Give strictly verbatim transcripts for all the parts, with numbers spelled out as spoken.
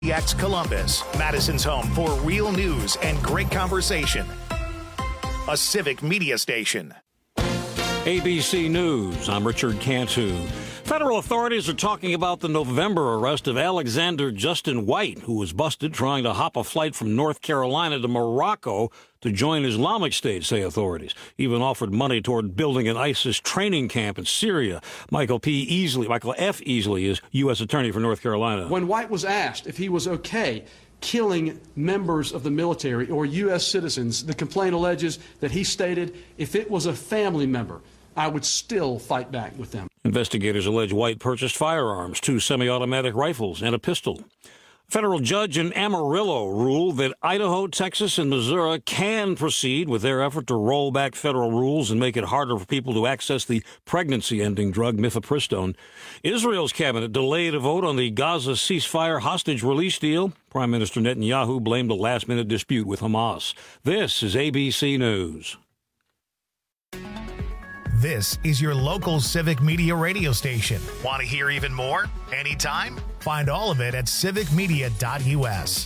X Columbus, Madison's home for real news and great conversation. A civic media station. A B C News, I'm Richard Cantu. Federal authorities are talking about the November arrest of Alexander Justin White, who was busted trying to hop a flight from North Carolina to Morocco to join Islamic State, say authorities. Even offered money toward building an ISIS training camp in Syria. Michael P. Easley, Michael F. Easley is U S Attorney for North Carolina. When White was asked if he was okay killing members of the military or U S citizens, the complaint alleges that he stated, if it was a family member, I would still fight back with them. Investigators allege White purchased firearms, two semi-automatic rifles, and a pistol. A federal judge in Amarillo ruled that Idaho, Texas, and Missouri can proceed with their effort to roll back federal rules and make it harder for people to access the pregnancy-ending drug mifepristone. Israel's cabinet delayed a vote on the Gaza ceasefire hostage release deal. Prime Minister Netanyahu blamed a last-minute dispute with Hamas. This is A B C News. This is your local civic media radio station. Want to hear even more? Anytime? Find all of it at civic media dot U S.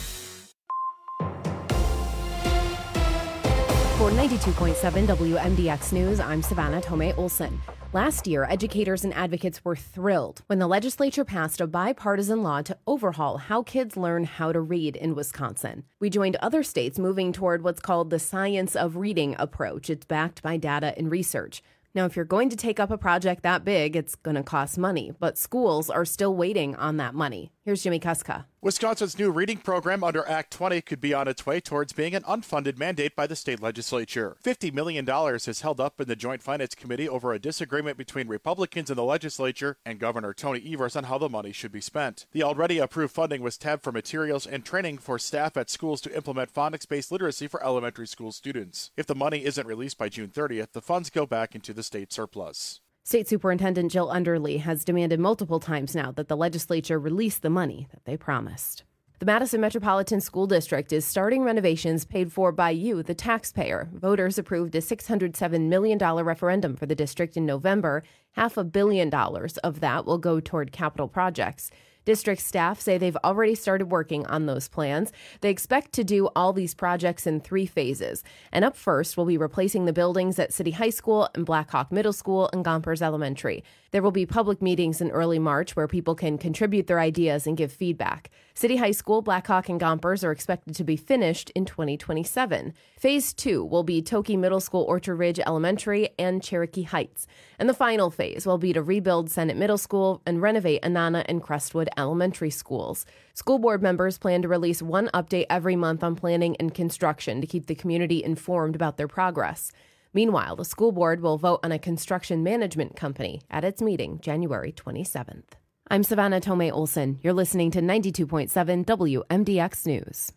For ninety-two point seven W M D X News, I'm Savannah Tomei Olson. Last year, educators and advocates were thrilled when the legislature passed a bipartisan law to overhaul how kids learn how to read in Wisconsin. We joined other states moving toward what's called the science of reading approach. It's backed by data and research. Now, if you're going to take up a project that big, it's going to cost money, but schools are still waiting on that money. Here's Jimmy Kuska. Wisconsin's new reading program under Act twenty could be on its way towards being an unfunded mandate by the state legislature. fifty million dollars is held up in the Joint Finance Committee over a disagreement between Republicans in the legislature and Governor Tony Evers on how the money should be spent. The already approved funding was tabbed for materials and training for staff at schools to implement phonics-based literacy for elementary school students. If the money isn't released by June thirtieth, the funds go back into the state surplus. State Superintendent Jill Underly has demanded multiple times now that the legislature release the money that they promised. The Madison Metropolitan School District is starting renovations paid for by you, the taxpayer. Voters approved a six hundred seven million dollars referendum for the district in November. Half a billion dollars of that will go toward capital projects. District staff say they've already started working on those plans. They expect to do all these projects in three phases. And up first will be replacing the buildings at City High School and Blackhawk Middle School and Gompers Elementary. There will be public meetings in early March where people can contribute their ideas and give feedback. City High School, Blackhawk, and Gompers are expected to be finished in twenty twenty-seven. Phase two will be Toki Middle School, Orchard Ridge Elementary, and Cherokee Heights. And the final phase will be to rebuild Senate Middle School and renovate Anana and Crestwood Elementary schools. School board members plan to release one update every month on planning and construction to keep the community informed about their progress. Meanwhile, the school board will vote on a construction management company at its meeting January twenty-seventh. I'm Savannah Tomei Olson. You're listening to ninety-two point seven W M D X News.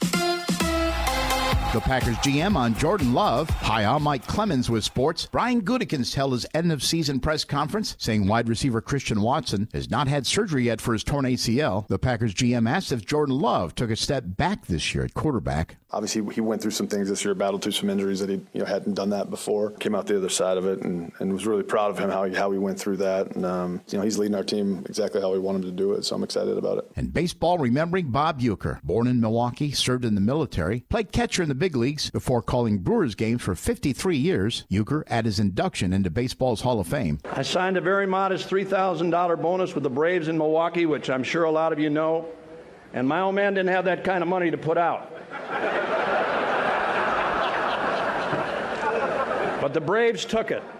The Packers G M on Jordan Love. Hi, I'm Mike Clemens with sports. Brian Gutekunst held his end-of-season press conference, saying wide receiver Christian Watson has not had surgery yet for his torn A C L. The Packers G M asked if Jordan Love took a step back this year at quarterback. Obviously, he went through some things this year, battled through some injuries that he you know, hadn't done that before. Came out the other side of it, and, and was really proud of him how he, how he went through that. And um, you know, he's leading our team exactly how we want him to do it, so I'm excited about it. And baseball, remembering Bob Uecker, born in Milwaukee, served in the military, played catcher in the big leagues before calling Brewers games for fifty-three years. Uecker at his induction into baseball's Hall of Fame. I signed a very modest three thousand dollars bonus with the Braves in Milwaukee, which I'm sure a lot of you know, and my old man didn't have that kind of money to put out. But the Braves took it.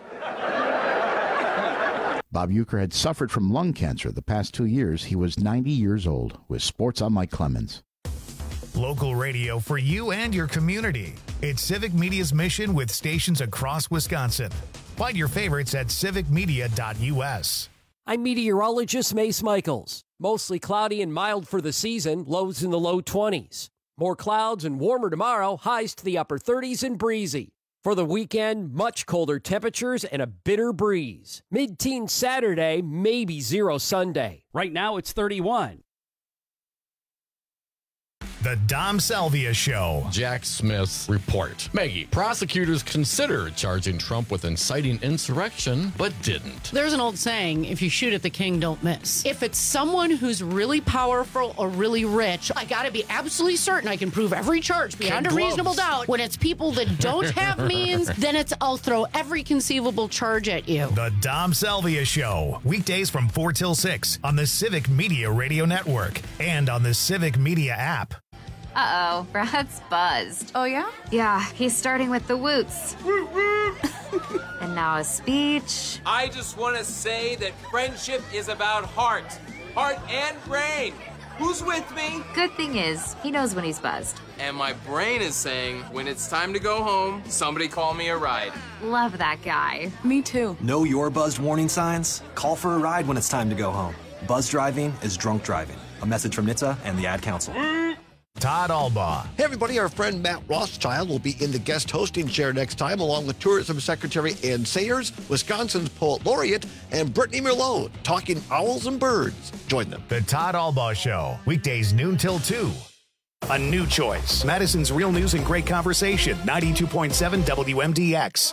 Bob Uecker had suffered from lung cancer the past two years. He was ninety years old. With sports, I'm Mike Clemens. Local radio for you and your community. It's Civic Media's mission with stations across Wisconsin. Find your favorites at civic media dot U S. I'm meteorologist Mace Michaels. Mostly cloudy and mild for the season, lows in the low twenties. More clouds and warmer tomorrow, highs to the upper thirties and breezy. For the weekend, much colder temperatures and a bitter breeze. Mid-teens Saturday, maybe zero Sunday. Right now it's thirty-one. The Dom Salvia Show. Jack Smith's report. Maggie, prosecutors considered charging Trump with inciting insurrection, but didn't. There's an old saying, if you shoot at the king, don't miss. If it's someone who's really powerful or really rich, I got to be absolutely certain I can prove every charge beyond a reasonable doubt. When it's people that don't have means, then it's I'll throw every conceivable charge at you. The Dom Salvia Show. Weekdays from four till six on the Civic Media Radio Network and on the Civic Media app. Uh-oh, Brad's buzzed. Oh, yeah? Yeah, he's starting with the woots. And now a speech. I just want to say that friendship is about heart. Heart and brain. Who's with me? Good thing is, he knows when he's buzzed. And my brain is saying, when it's time to go home, somebody call me a ride. Love that guy. Me too. Know your buzzed warning signs? Call for a ride when it's time to go home. Buzz driving is drunk driving. A message from N H T S A and the Ad Council. Todd Albaugh. Hey, everybody. Our friend Matt Rothschild will be in the guest hosting chair next time, along with Tourism Secretary Ann Sayers, Wisconsin's Poet Laureate, and Brittany Merlot, talking owls and birds. Join them. The Todd Albaugh Show. Weekdays noon till two. A new choice. Madison's Real News and Great Conversation. ninety-two point seven W M D X.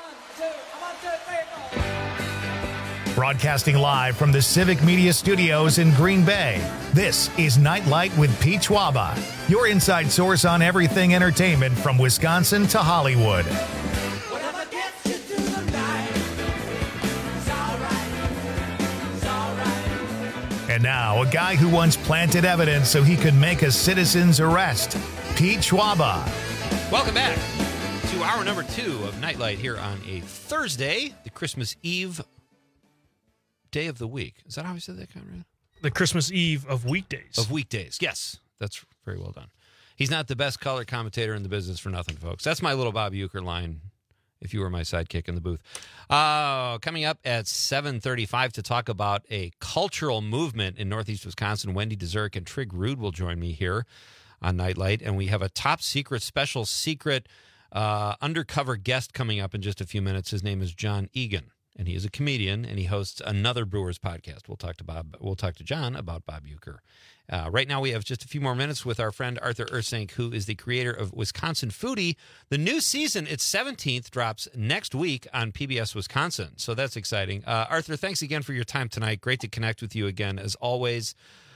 Broadcasting live from the Civic Media Studios in Green Bay, this is Nightlight with Pete Schwaba, your inside source on everything entertainment from Wisconsin to Hollywood. And now, a guy who once planted evidence so he could make a citizen's arrest, Pete Schwaba. Welcome back to hour number two of Nightlight here on a Thursday, the Christmas Eve day of the week. Is that how I said that, Conrad? The Christmas Eve of weekdays. Of weekdays, yes. That's very well done. He's not the best color commentator in the business for nothing, folks. That's my little Bob Uecker line, if you were my sidekick in the booth. Uh, coming up at seven thirty-five to talk about a cultural movement in Northeast Wisconsin, Wendy DeZerk and Trig Rude will join me here on Nightlight. And we have a top secret, special secret, uh, undercover guest coming up in just a few minutes. His name is John Egan. And he is a comedian, and he hosts another Brewers podcast. We'll talk to Bob. We'll talk to John about Bob Uecker. Uh, right now, we have just a few more minutes with our friend Arthur Ersank, who is the creator of Wisconsin Foodie. The new season, its seventeenth, drops next week on P B S Wisconsin. So that's exciting. Uh, Arthur, thanks again for your time tonight. Great to connect with you again, as always.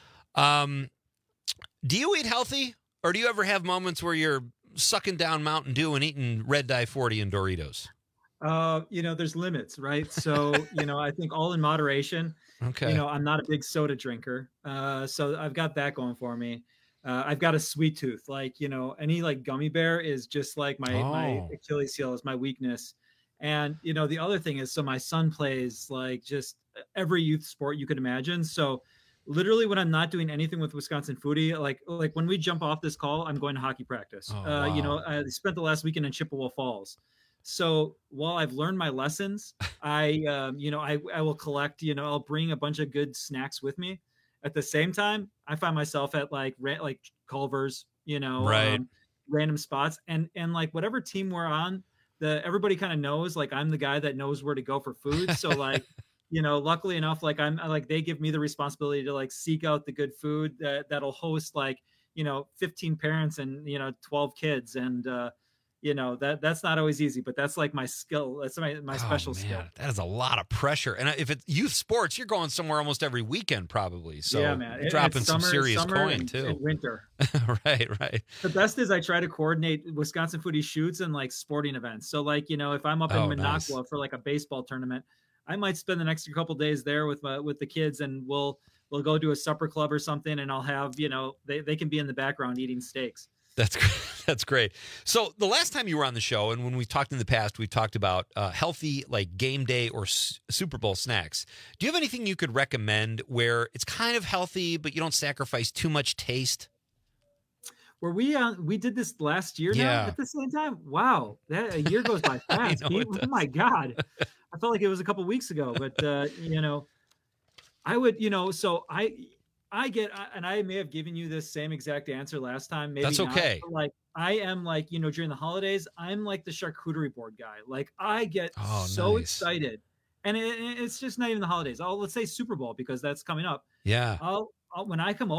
Um, do you eat healthy, or do you ever have moments where you're sucking down Mountain Dew and eating Red Dye forty and Doritos? Uh, you know, there's limits, right? So, you know, I think all in moderation. Okay. You know, I'm not a big soda drinker. Uh, so I've got that going for me. Uh, I've got a sweet tooth. Like, you know, any like gummy bear is just like my, Oh. my Achilles heel, is my weakness. And, you know, the other thing is, so my son plays like just every youth sport you could imagine. So literally when I'm not doing anything with Wisconsin Foodie, like, like when we jump off this call, I'm going to hockey practice. Oh, uh, You know, wow. I spent the last weekend in Chippewa Falls. So while I've learned my lessons, I, um, you know, I, I will collect, you know, I'll bring a bunch of good snacks with me. At the same time, I find myself at like, ra- like Culver's, you know, Right. um, random spots, and, and like whatever team we're on, the, everybody kind of knows, like, I'm the guy that knows where to go for food. So like, you know, luckily enough, like I'm like, they give me the responsibility to like seek out the good food that that'll host like, you know, fifteen parents and, you know, twelve kids. And, uh, you know, that that's not always easy, but that's like my skill. That's my, my special Oh, man, skill. that is a lot of pressure. And if it's youth sports, you're going somewhere almost every weekend probably. So yeah, man. you're It- dropping it's some summer- serious summer coin and- too. and winter. right, right. The best is I try to coordinate Wisconsin Foodie shoots and like sporting events. So like, you know, if I'm up in Oh, Minocqua nice. for like a baseball tournament, I might spend the next couple days there with my, with the kids, and we'll we'll go to a supper club or something, and I'll have, you know, they, they can be in the background eating steaks. That's great. That's great. So the last time you were on the show, and when we've talked in the past, we've talked about uh, healthy, like game day or s- Super Bowl snacks. Do you have anything you could recommend where it's kind of healthy, but you don't sacrifice too much taste? Were we on? We did this last year Yeah. now at the same time. Wow, that a year goes by fast. know Pete. it Oh does. my god, I felt like it was a couple weeks ago. But uh, you know, I would, you know, so I, I get, and I may have given you this same exact answer last time. Maybe That's not, okay. but, like I am, like, you know, during the holidays, I'm like the charcuterie board guy. Like I get Oh, so nice. excited, and it, it- it's just not even the holidays. Oh, let's say Super Bowl because that's coming up. Yeah. I'll, I'll when I come over,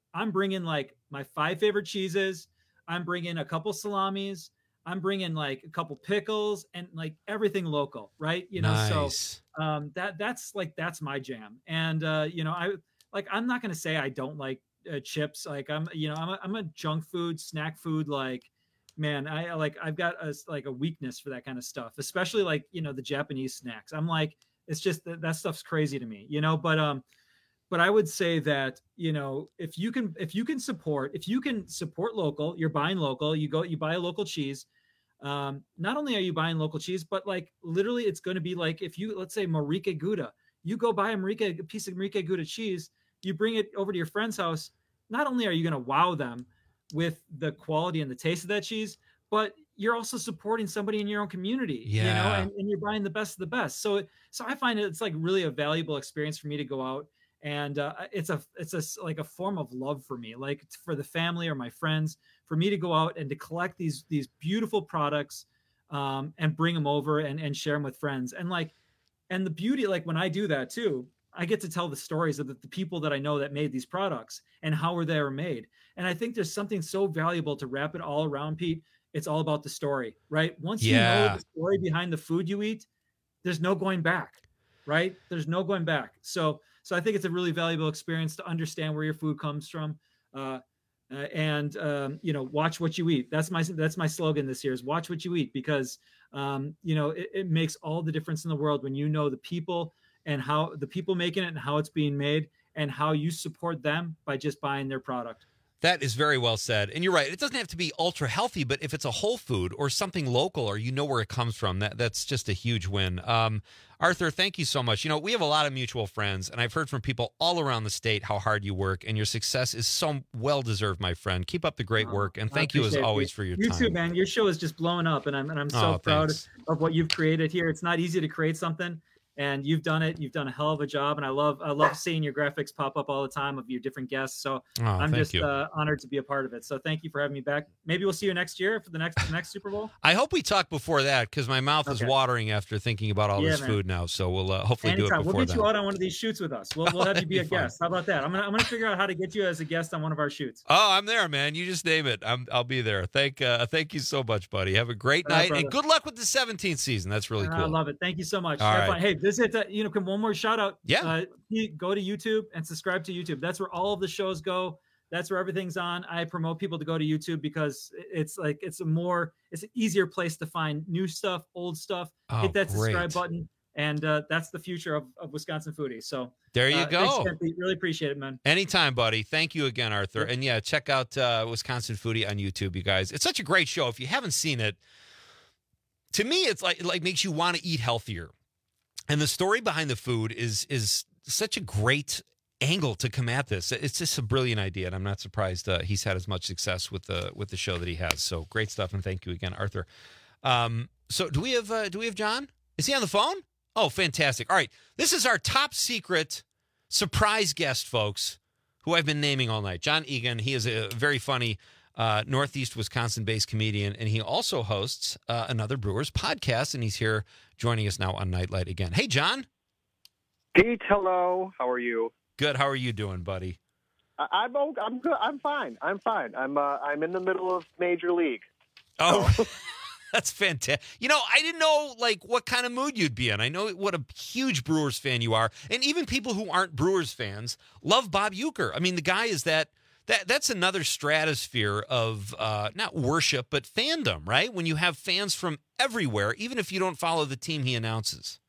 I'm bringing like my five favorite cheeses. I'm bringing a couple salamis. I'm bringing like a couple pickles and like everything local, right? You know, Nice. so um, that that's like that's my jam. And uh, you know, I like I'm not gonna say I don't like uh, chips. Like I'm, you know, I'm a, I'm a junk food, snack food. Like, man, I like I've got a like a weakness for that kind of stuff, especially like you know the Japanese snacks. I'm like, it's just that that stuff's crazy to me, you know. But um, but I would say that you know if you can if you can support if you can support local, you're buying local. You go you buy a local cheese. Um, not only are you buying local cheese, but like literally it's going to be like if you, let's say Marique Gouda, you go buy a Marique, a piece of Marique Gouda cheese, you bring it over to your friend's house. Not only are you going to wow them with the quality and the taste of that cheese, but you're also supporting somebody in your own community, Yeah. you know, and, and you're buying the best of the best. So, so I find it's like really a valuable experience for me to go out. And uh, it's a it's a like a form of love for me, like for the family or my friends, for me to go out and to collect these these beautiful products um, and bring them over and, and share them with friends. And like, and the beauty, like when I do that too, I get to tell the stories of the, the people that I know that made these products and how were they were made. And I think there's something so valuable to wrap it all around, Pete. It's all about the story, right? Once you Yeah. know the story behind the food you eat, there's no going back, right? There's no going back. So. So I think it's a really valuable experience to understand where your food comes from, uh, uh, and um, you know, watch what you eat. That's my that's my slogan this year: is watch what you eat, because um, you know it, it makes all the difference in the world when you know the people and how the people making it and how it's being made and how you support them by just buying their product. That is very well said. And you're right. It doesn't have to be ultra healthy, but if it's a whole food or something local or you know where it comes from, that that's just a huge win. Um, Arthur, thank you so much. You know, we have a lot of mutual friends, and I've heard from people all around the state how hard you work, and your success is so well-deserved, my friend. Keep up the great work, and I thank you as appreciate it. always for your you time. too, man. Your show is just blowing up, and I'm and I'm so Oh, proud thanks. of what you've created here. It's not easy to create something, and you've done it. You've done a hell of a job, and I love I love seeing your graphics pop up all the time of your different guests. So Oh, I'm thank just you. uh, honored to be a part of it. So thank you for having me back. Maybe we'll see you next year for the next the next Super Bowl. I hope we talk before that because my mouth is Okay. watering after thinking about all Yeah, this man. food now. So we'll uh, hopefully do it Anytime. before We'll get then. you out on one of these shoots with us. We'll we'll have you be a That'd be fun. guest. How about that? I'm gonna I'm gonna figure out how to get you as a guest on one of our shoots. Oh, I'm there, man. You just name it. I'm, I'll be there. Thank, uh, thank you so much, buddy. Have a great All right, night, and brother. good luck with the seventeenth season. That's really cool. I love it. Thank you so much. All Have right. fun. Hey, visit, uh, you know, come one more shout out. Yeah. Uh, you go to YouTube and subscribe to YouTube. That's where all of the shows go. That's where everything's on. I promote people to go to YouTube because it's like, it's a more, it's an easier place to find new stuff, old stuff. Oh, Hit that subscribe great. button. And uh, that's the future of, of Wisconsin Foodie. So There you uh, go. thanks, Kent. Really appreciate it, man. Anytime, buddy. Thank you again, Arthur. And yeah, check out uh, Wisconsin Foodie on YouTube, you guys. It's such a great show. If you haven't seen it, to me, it's like it like makes you want to eat healthier. And the story behind the food is is such a great angle to come at this. It's just a brilliant idea, and I'm not surprised uh, he's had as much success with the with the show that he has. So great stuff, and thank you again, Arthur. Um, so do we have uh, do we have John? Is he on the phone? Oh, fantastic! All right, this is our top secret surprise guest, folks, who I've been naming all night. John Egan. He is a very funny uh, Northeast Wisconsin-based comedian, and he also hosts uh, another Brewers podcast, and he's here joining us now on Nightlight again. Hey, John. Pete, hello. How are you? Good. How are you doing, buddy? I- I'm o- I'm good. I'm fine. I'm fine. I'm uh, I'm in the middle of Major League. Oh, that's fantastic. You know, I didn't know like what kind of mood you'd be in. I know what a huge Brewers fan you are, and even people who aren't Brewers fans love Bob Uecker. I mean, the guy is that that that's another stratosphere of uh, not worship but fandom, right? When you have fans from everywhere, even if you don't follow the team he announces.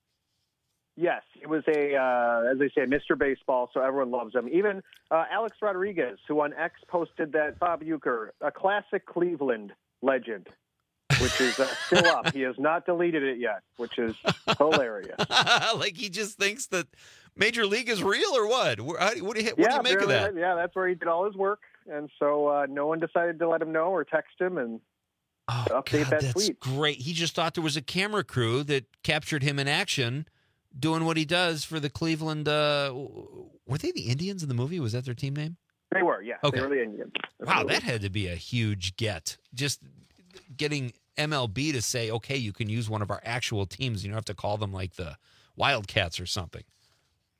Yes, it was a uh, as they say, Mister Baseball, so everyone loves him. Even uh, Alex Rodriguez, who on X posted that Bob Uecker, a classic Cleveland legend, which is uh, still up. He has not deleted it yet, which is hilarious. Like he just thinks that Major League is real, or what? What do you, what do you, what yeah, do you make of that? apparently, Yeah, that's where he did all his work, and so uh, no one decided to let him know or text him and Oh, update God, that that's tweet. great. He just thought there was a camera crew that captured him in action doing what he does for the Cleveland. Uh, were they the Indians in the movie? Was that their team name? They were, yeah. Okay. They were the Indians. Wow, that had to be a huge get. Just getting M L B to say, okay, you can use one of our actual teams. You don't have to call them like the Wildcats or something.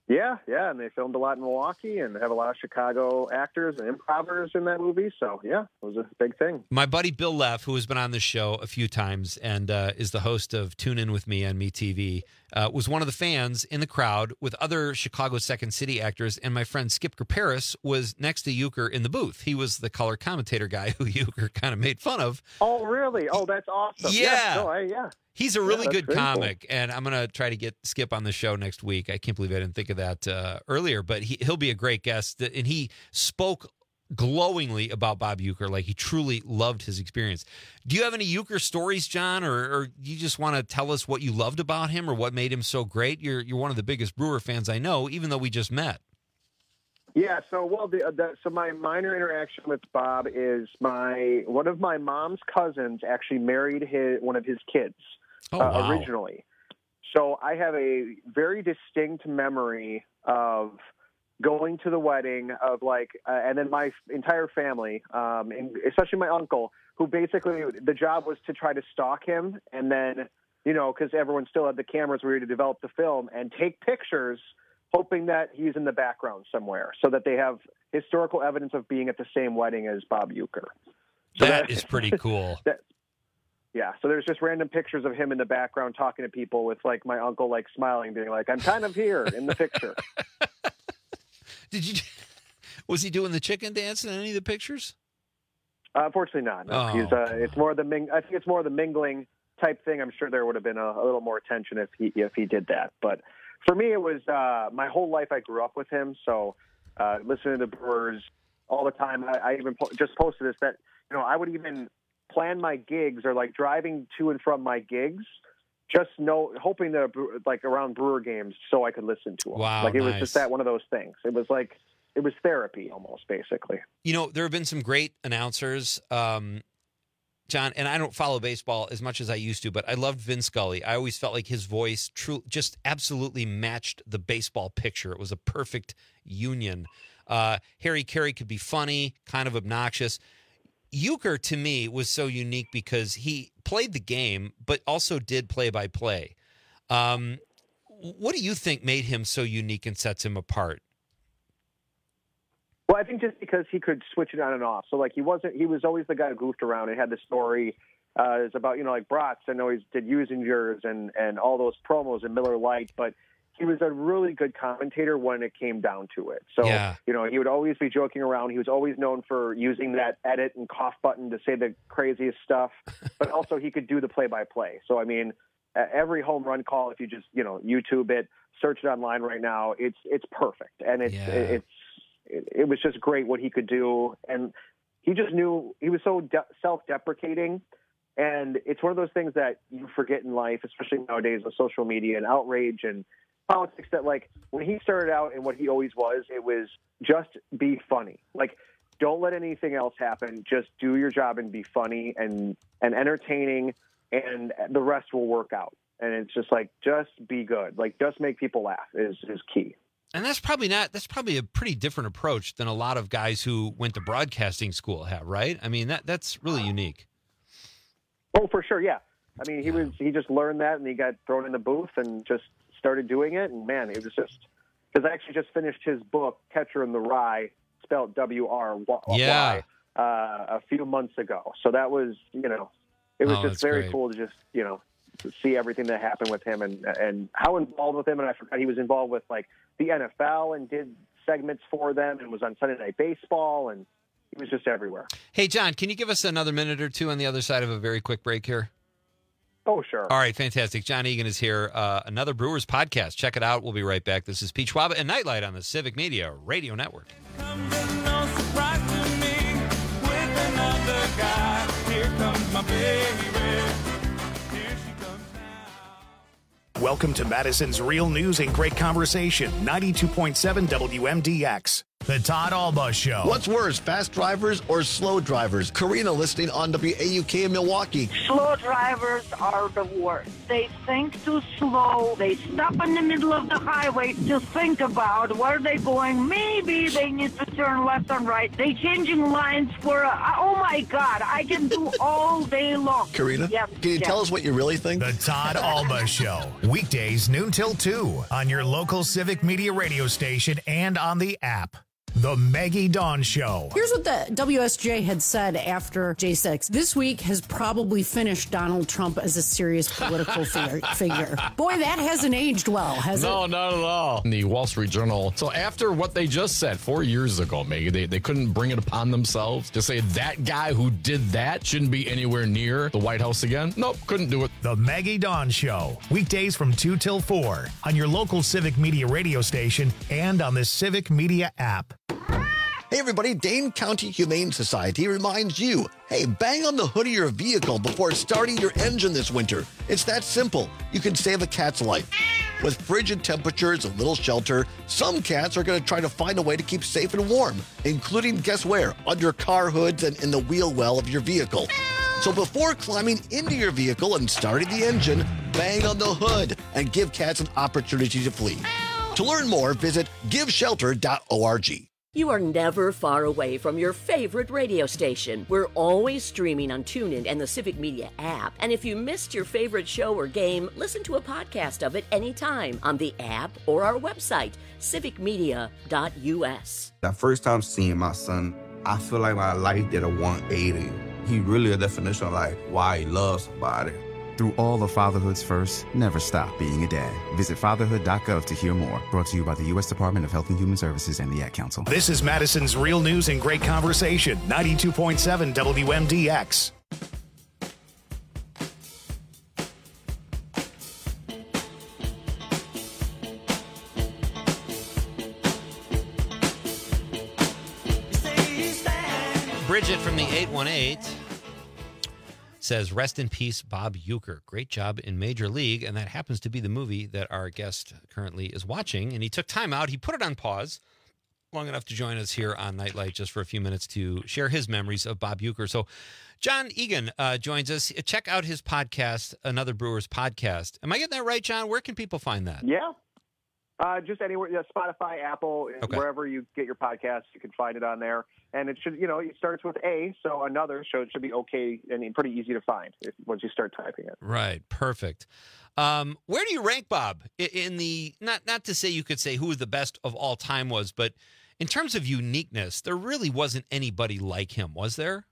Yeah, yeah, and they filmed a lot in Milwaukee and have a lot of Chicago actors and improvers in that movie. So, yeah, it was a big thing. My buddy Bill Leff, who has been on the show a few times and uh, is the host of Tune In With Me on MeTV, uh, was one of the fans in the crowd with other Chicago Second City actors, and my friend Skip Paris was next to Euchre in the booth. He was the color commentator guy who Euchre kind of made fun of. Oh, really? Oh, that's awesome. Yeah. Yeah. No, I, yeah. He's a really yeah, good very comic, cool. and I'm going to try to get Skip on the show next week. I can't believe I didn't think of that uh, earlier, but he, he'll be a great guest. And he spoke glowingly about Bob Uecker, like he truly loved his experience. Do you have any Uecker stories, John, or, or you just want to tell us what you loved about him or what made him so great? You're you're one of the biggest Brewer fans I know, even though we just met. Yeah, so well, the, the, so my minor interaction with Bob is my one of my mom's cousins actually married his one of his kids. Oh, uh, wow. Originally. So I have a very distinct memory of going to the wedding of like, uh, and then my entire family, um, and especially my uncle, who basically the job was to try to stalk him. And then, you know, cause everyone still had the cameras ready to develop the film and take pictures, hoping that he's in the background somewhere so that they have historical evidence of being at the same wedding as Bob Uecker. So that, that is pretty cool. that, Yeah, so there's just random pictures of him in the background talking to people with, like, my uncle, like, smiling, being like, I'm kind of here in the picture. Did you? Was he doing the chicken dance in any of the pictures? Uh, unfortunately not. No. Oh, He's, uh, it's more the ming- I think it's more the mingling type thing. I'm sure there would have been a, a little more attention if he if he did that. But for me, it was uh, my whole life I grew up with him, so uh, listening to Brewers all the time. I, I even po- just posted this, that, you know, I would even plan my gigs or like driving to and from my gigs, just know, hoping that like around Brewer games so I could listen to them. Wow, like it was nice. just that one of those things. It was like, it was therapy almost, basically. You know, there have been some great announcers, um, John, and I don't follow baseball as much as I used to, but I loved Vin Scully. I always felt like his voice true, just absolutely matched the baseball picture. It was a perfect union. Uh, Harry Carey could be funny, kind of obnoxious. Uecker, to me, was so unique because he played the game, but also did play-by-play. Um, what do you think made him so unique and sets him apart? Well, I think just because he could switch it on and off. So, like, he wasn't, he was always the guy who goofed around and had the story. Uh, it's about, you know, like Bratz. I know he did Using Yours and, and all those promos and Miller Lite, but he was a really good commentator when it came down to it. So, yeah. you know, he would always be joking around. He was always known for using that edit and cough button to say the craziest stuff, but also he could do the play-by-play. So, I mean, every home run call, if you just, you know, YouTube it, search it online right now, it's it's perfect. And it's Yeah. it's it, it was just great what he could do. And he just knew, he was so de- self-deprecating. And it's one of those things that you forget in life, especially nowadays with social media and outrage and politics, that like when he started out and what he always was, it was just be funny. Like, don't let anything else happen. Just do your job and be funny and, and entertaining, and the rest will work out. And it's just like, just be good. Like, just make people laugh is, is key. And that's probably not, that's probably a pretty different approach than a lot of guys who went to broadcasting school have, right? I mean, that that's really unique. Oh, for sure. Yeah. I mean, he was, he just learned that and he got thrown in the booth and just started doing it. And man, it was just, because I actually just finished his book, Catcher in the Rye, spelled W R Y, Yeah. uh, a few months ago. So that was, you know, it was Oh, just that's very great. cool to just, you know, to see everything that happened with him and, and how involved with him. And I forgot he was involved with like the N F L and did segments for them and was on Sunday Night Baseball, and he was just everywhere. Hey, John, can you give us another minute or two on the other side of a very quick break here? Oh, sure. All right, fantastic. John Egan is here. Uh, another Brewers podcast. Check it out. We'll be right back. This is Pete Schwab and Nightlight on the Civic Media Radio Network. Welcome to Madison's Real News and Great Conversation, ninety-two point seven W M D X. The Todd Alba Show. What's worse, fast drivers or slow drivers? Karina listening on W A U K in Milwaukee. Slow drivers are the worst. They think too slow. They stop in the middle of the highway to think about where they're going. Maybe they need to turn left and right. They changing lines for, a, oh my God, I can do all day long. Karina, yes, can you yes. tell us what you really think? The Todd Alba Show. Weekdays noon till two on your local Civic Media radio station and on the app. The Maggie Dawn Show. Here's what the W S J had said after J six. This week has probably finished Donald Trump as a serious political figure. figure. Boy, that hasn't aged well, has no, it? No, not at all. In the Wall Street Journal. So after what they just said four years ago, Maggie, they, they couldn't bring it upon themselves to say that guy who did that shouldn't be anywhere near the White House again. Nope, couldn't do it. The Maggie Dawn Show. Weekdays from two till four on your local Civic Media radio station and on the Civic Media app. Hey everybody, Dane County Humane Society reminds you, hey, bang on the hood of your vehicle before starting your engine this winter. It's that simple. You can save a cat's life. With frigid temperatures and little shelter, some cats are going to try to find a way to keep safe and warm, including, guess where, under car hoods and in the wheel well of your vehicle. So before climbing into your vehicle and starting the engine, bang on the hood and give cats an opportunity to flee. To learn more, visit give shelter dot org. You are never far away from your favorite radio station. We're always streaming on TuneIn and the Civic Media app. And if you missed your favorite show or game, listen to a podcast of it anytime on the app or our website, civic media dot u s. The first time seeing my son, I feel like my life did a one eighty. He really a definition of like why he loves somebody. Through all of fatherhood's first, never stop being a dad. Visit fatherhood dot gov to hear more. Brought to you by the U S Department of Health and Human Services and the Ad Council. This is Madison's Real News and Great Conversation, ninety-two point seven W M D X. Bridget from the eight one eight says, rest in peace, Bob Uecker. Great job in Major League. And that happens to be the movie that our guest currently is watching. And he took time out. He put it on pause long enough to join us here on Nightlight just for a few minutes to share his memories of Bob Uecker. So John Egan uh, joins us. Check out his podcast, Another Brewers Podcast. Am I getting that right, John? Where can people find that? Yeah. Uh, just anywhere, yeah, Spotify, Apple, Okay. wherever you get your podcasts, you can find it on there. And it should, you know, it starts with A, so Another, so it should be okay and pretty easy to find if, once you start typing it. Right. Perfect. Um, where do you rank Bob I- in the, not, not to say you could say who the best of all time was, but in terms of uniqueness, there really wasn't anybody like him, was there?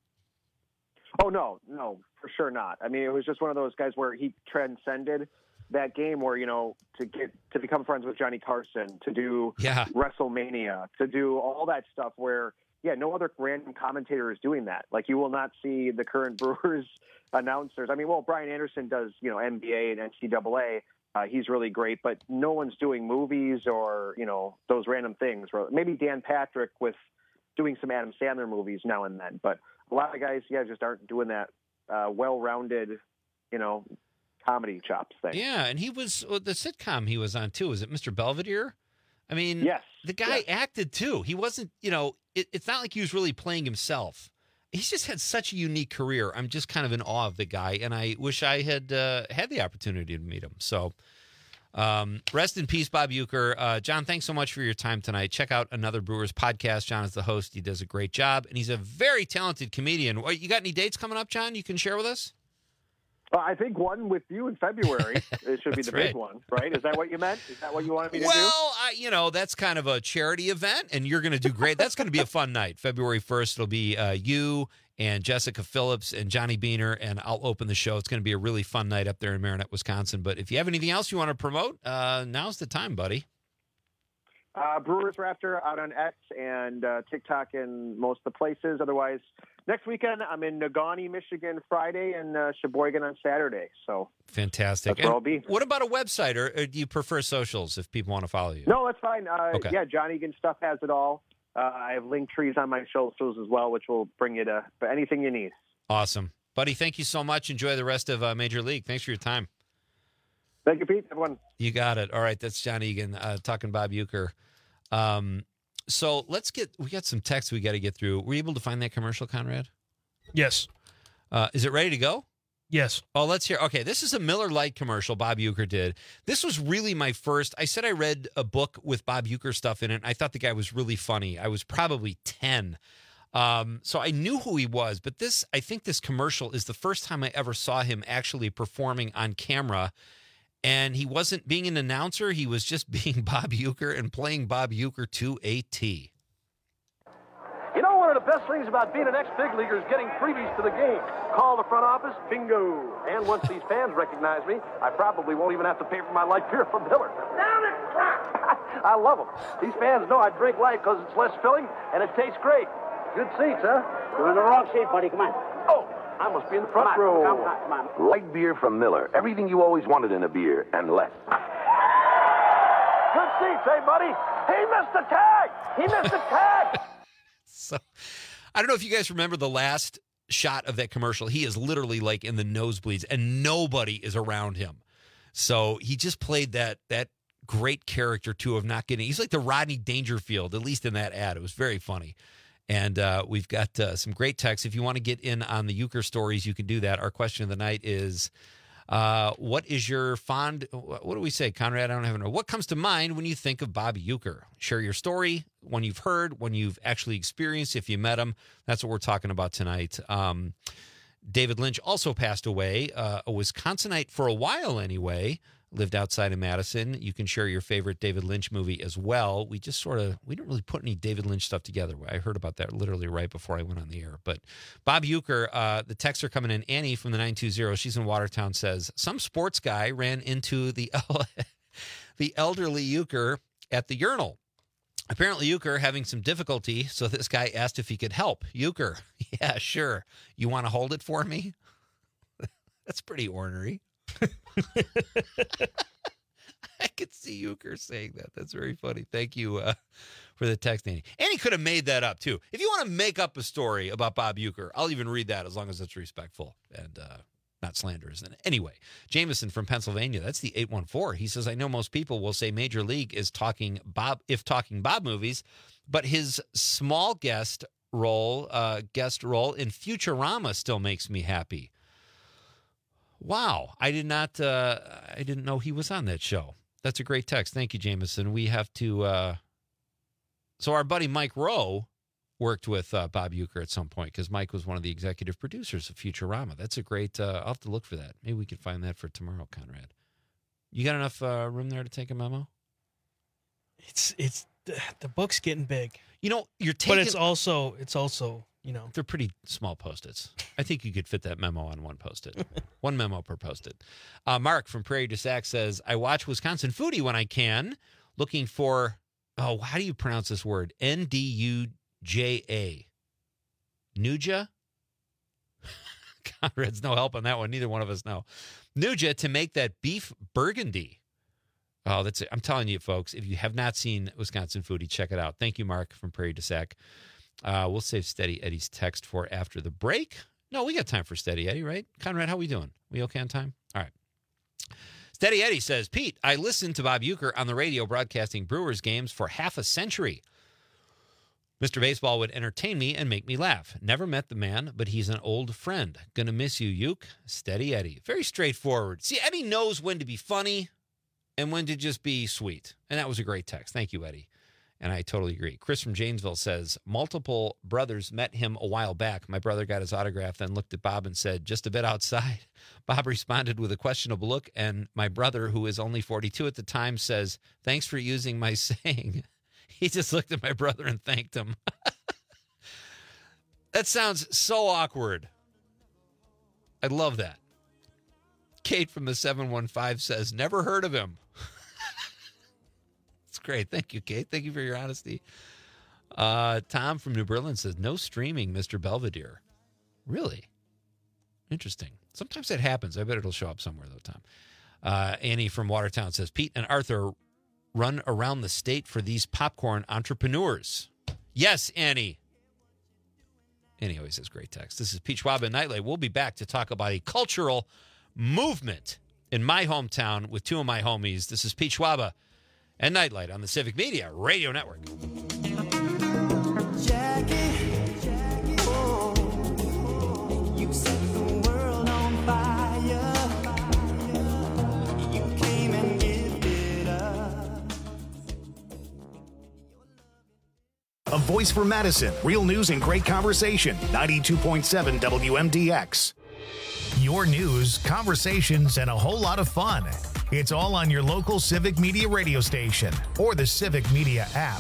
Oh, no, no, for sure not. I mean, it was just one of those guys where he transcended that game where, you know, to get to become friends with Johnny Carson, to do yeah. WrestleMania, to do all that stuff where, yeah, no other random commentator is doing that. Like, you will not see the current Brewers announcers. I mean, well, Brian Anderson does, you know, N B A and N C double A. Uh, he's really great, but no one's doing movies or, you know, those random things. Maybe Dan Patrick with doing some Adam Sandler movies now and then. But a lot of guys, yeah, just aren't doing that uh, well-rounded, you know, comedy chops thing. Yeah, and he was well, the sitcom he was on too. Was it Mister Belvedere? I mean, yes, the guy yes. acted too. He wasn't, you know, it, it's not like he was really playing himself. He's just had such a unique career. I'm just kind of in awe of the guy, and I wish I had uh, had the opportunity to meet him. So, um, rest in peace, Bob Uecker. Uh, John, thanks so much for your time tonight. Check out Another Brewers Podcast. John is the host. He does a great job, and he's a very talented comedian. You got any dates coming up, John, you can share with us? Well, I think one with you in February. It should be the right. big one, right? Is that what you meant? Is that what you wanted me to well, do? Well, you know, that's kind of a charity event, and you're going to do great. That's going to be a fun night. February first, it'll be uh, you and Jessica Phillips and Johnny Beaner, and I'll open the show. It's going to be a really fun night up there in Marinette, Wisconsin. But if you have anything else you want to promote, uh, now's the time, buddy. Uh, Brewers Raptor out on X and uh, TikTok and most of the places. Otherwise, next weekend I'm in Negaunee, Michigan, Friday, and uh, Sheboygan on Saturday. So fantastic. That's where I'll be. What about a website, or, or do you prefer socials if people want to follow you? No, that's fine. Uh, Okay. Yeah, John Egan Stuff has it all. Uh, I have link trees on my socials as well, which will bring you to anything you need. Awesome, buddy. Thank you so much. Enjoy the rest of uh, Major League. Thanks for your time. Thank you, Pete. Everyone. You got it. All right, that's John Egan uh, talking Bob Uecker. Um, So let's get, we got some text we got to get through. Were you able to find that commercial, Conrad? Yes. Uh, is it ready to go? Yes. Oh, let's hear. Okay, this is a Miller Lite commercial Bob Uecker did. This was really my first. I said I read a book with Bob Uecker stuff in it. I thought the guy was really funny. I was probably ten. Um, so I knew who he was. But this, I think this commercial is the first time I ever saw him actually performing on camera. And he wasn't being an announcer. He was just being Bob Uecker and playing Bob Uecker to a T. You know, one of the best things about being an ex-big leaguer is getting freebies to the game. Call the front office, bingo. And once these fans recognize me, I probably won't even have to pay for my light beer from Miller. Down it! I love them. These fans know I drink light because it's less filling and it tastes great. Good seats, huh? You're in the wrong seat, buddy. Come on. Oh, I must be in the front come on, row. Come on, come on. Light beer from Miller. Everything you always wanted in a beer, and less. Good seats, hey, buddy. He missed the tag. He missed the tag. So, I don't know if you guys remember the last shot of that commercial. He is literally like in the nosebleeds, and nobody is around him. So he just played that that great character too of not getting. He's like the Rodney Dangerfield, at least in that ad. It was very funny. And uh, we've got uh, some great texts. If you want to get in on the Uecker stories, you can do that. Our question of the night is, uh, what is your fond, what do we say, Conrad? I don't have know. What comes to mind when you think of Bob Uecker? Share your story, one you've heard, one you've actually experienced, if you met him. That's what we're talking about tonight. Um, David Lynch also passed away, uh, a Wisconsinite for a while anyway. Lived outside of Madison. You can share your favorite David Lynch movie as well. We just sort of, we didn't really put any David Lynch stuff together. I heard about that literally right before I went on the air. But Bob Uecker, uh, the texts are coming in. Annie from the nine two zero, she's in Watertown, says, some sports guy ran into the, the elderly Uecker at the urinal. Apparently Uecker having some difficulty, so this guy asked if he could help. Uecker, yeah, sure. You want to hold it for me? That's pretty ornery. I could see Uecker saying that. That's very funny. Thank you uh, for the text, Annie. Annie could have made that up, too. If you want to make up a story about Bob Uecker, I'll even read that as long as it's respectful and uh, not slanderous. And anyway, Jameson from Pennsylvania, that's the eight one four. He says, I know most people will say Major League is talking Bob, if talking Bob movies, but his small guest role, uh, guest role in Futurama still makes me happy. Wow, I did not. Uh, I didn't know he was on that show. That's a great text. Thank you, Jameson. We have to. Uh... So our buddy Mike Rowe worked with uh, Bob Uecker at some point because Mike was one of the executive producers of Futurama. That's a great. Uh, I'll have to look for that. Maybe we can find that for tomorrow, Conrad. You got enough uh, room there to take a memo? It's it's the, the book's getting big. You know, you're taking. But it's also it's also. You know, they're pretty small Post-its. I think you could fit that memo on one Post-it. One memo per Post-it. Uh, Mark from Prairie du Sac says, I watch Wisconsin Foodie when I can, looking for, oh, how do you pronounce this word? N D U J A. Nuja? Conrad's no help on that one. Neither one of us know. Nuja to make that beef burgundy. Oh, that's it. I'm telling you, folks, if you have not seen Wisconsin Foodie, check it out. Thank you, Mark from Prairie du Sac. Uh, we'll save Steady Eddie's text for after the break. No, we got time for Steady Eddie, right? Conrad, how we doing? We okay on time? All right. Steady Eddie says, Pete, I listened to Bob Uecker on the radio broadcasting Brewers games for half a century. Mister Baseball would entertain me and make me laugh. Never met the man, but he's an old friend. Gonna miss you, Ueck. Steady Eddie. Very straightforward. See, Eddie knows when to be funny and when to just be sweet. And that was a great text. Thank you, Eddie. And I totally agree. Chris from Janesville says, multiple brothers met him a while back. My brother got his autograph, then looked at Bob and said, just a bit outside. Bob responded with a questionable look, and my brother, who is only forty-two at the time, says, thanks for using my saying. He just looked at my brother and thanked him. That sounds so awkward. I love that. Kate from the seven one five says, never heard of him. Great. Thank you, Kate. Thank you for your honesty. Uh, Tom from New Berlin says, no streaming, Mister Belvedere. Really? Interesting. Sometimes that happens. I bet it'll show up somewhere, though, Tom. Uh, Annie from Watertown says, Pete and Arthur run around the state for these popcorn entrepreneurs. Yes, Annie. Annie always says great text. This is Pete Schwab and Nightlight. We'll be back to talk about a cultural movement in my hometown with two of my homies. This is Pete Schwab and Nightlight on the Civic Media Radio Network. voice for Madison. Real news and great conversation. ninety-two point seven W M D X. Your news, conversations, and a whole lot of fun. It's all on your local Civic Media radio station or the Civic Media app.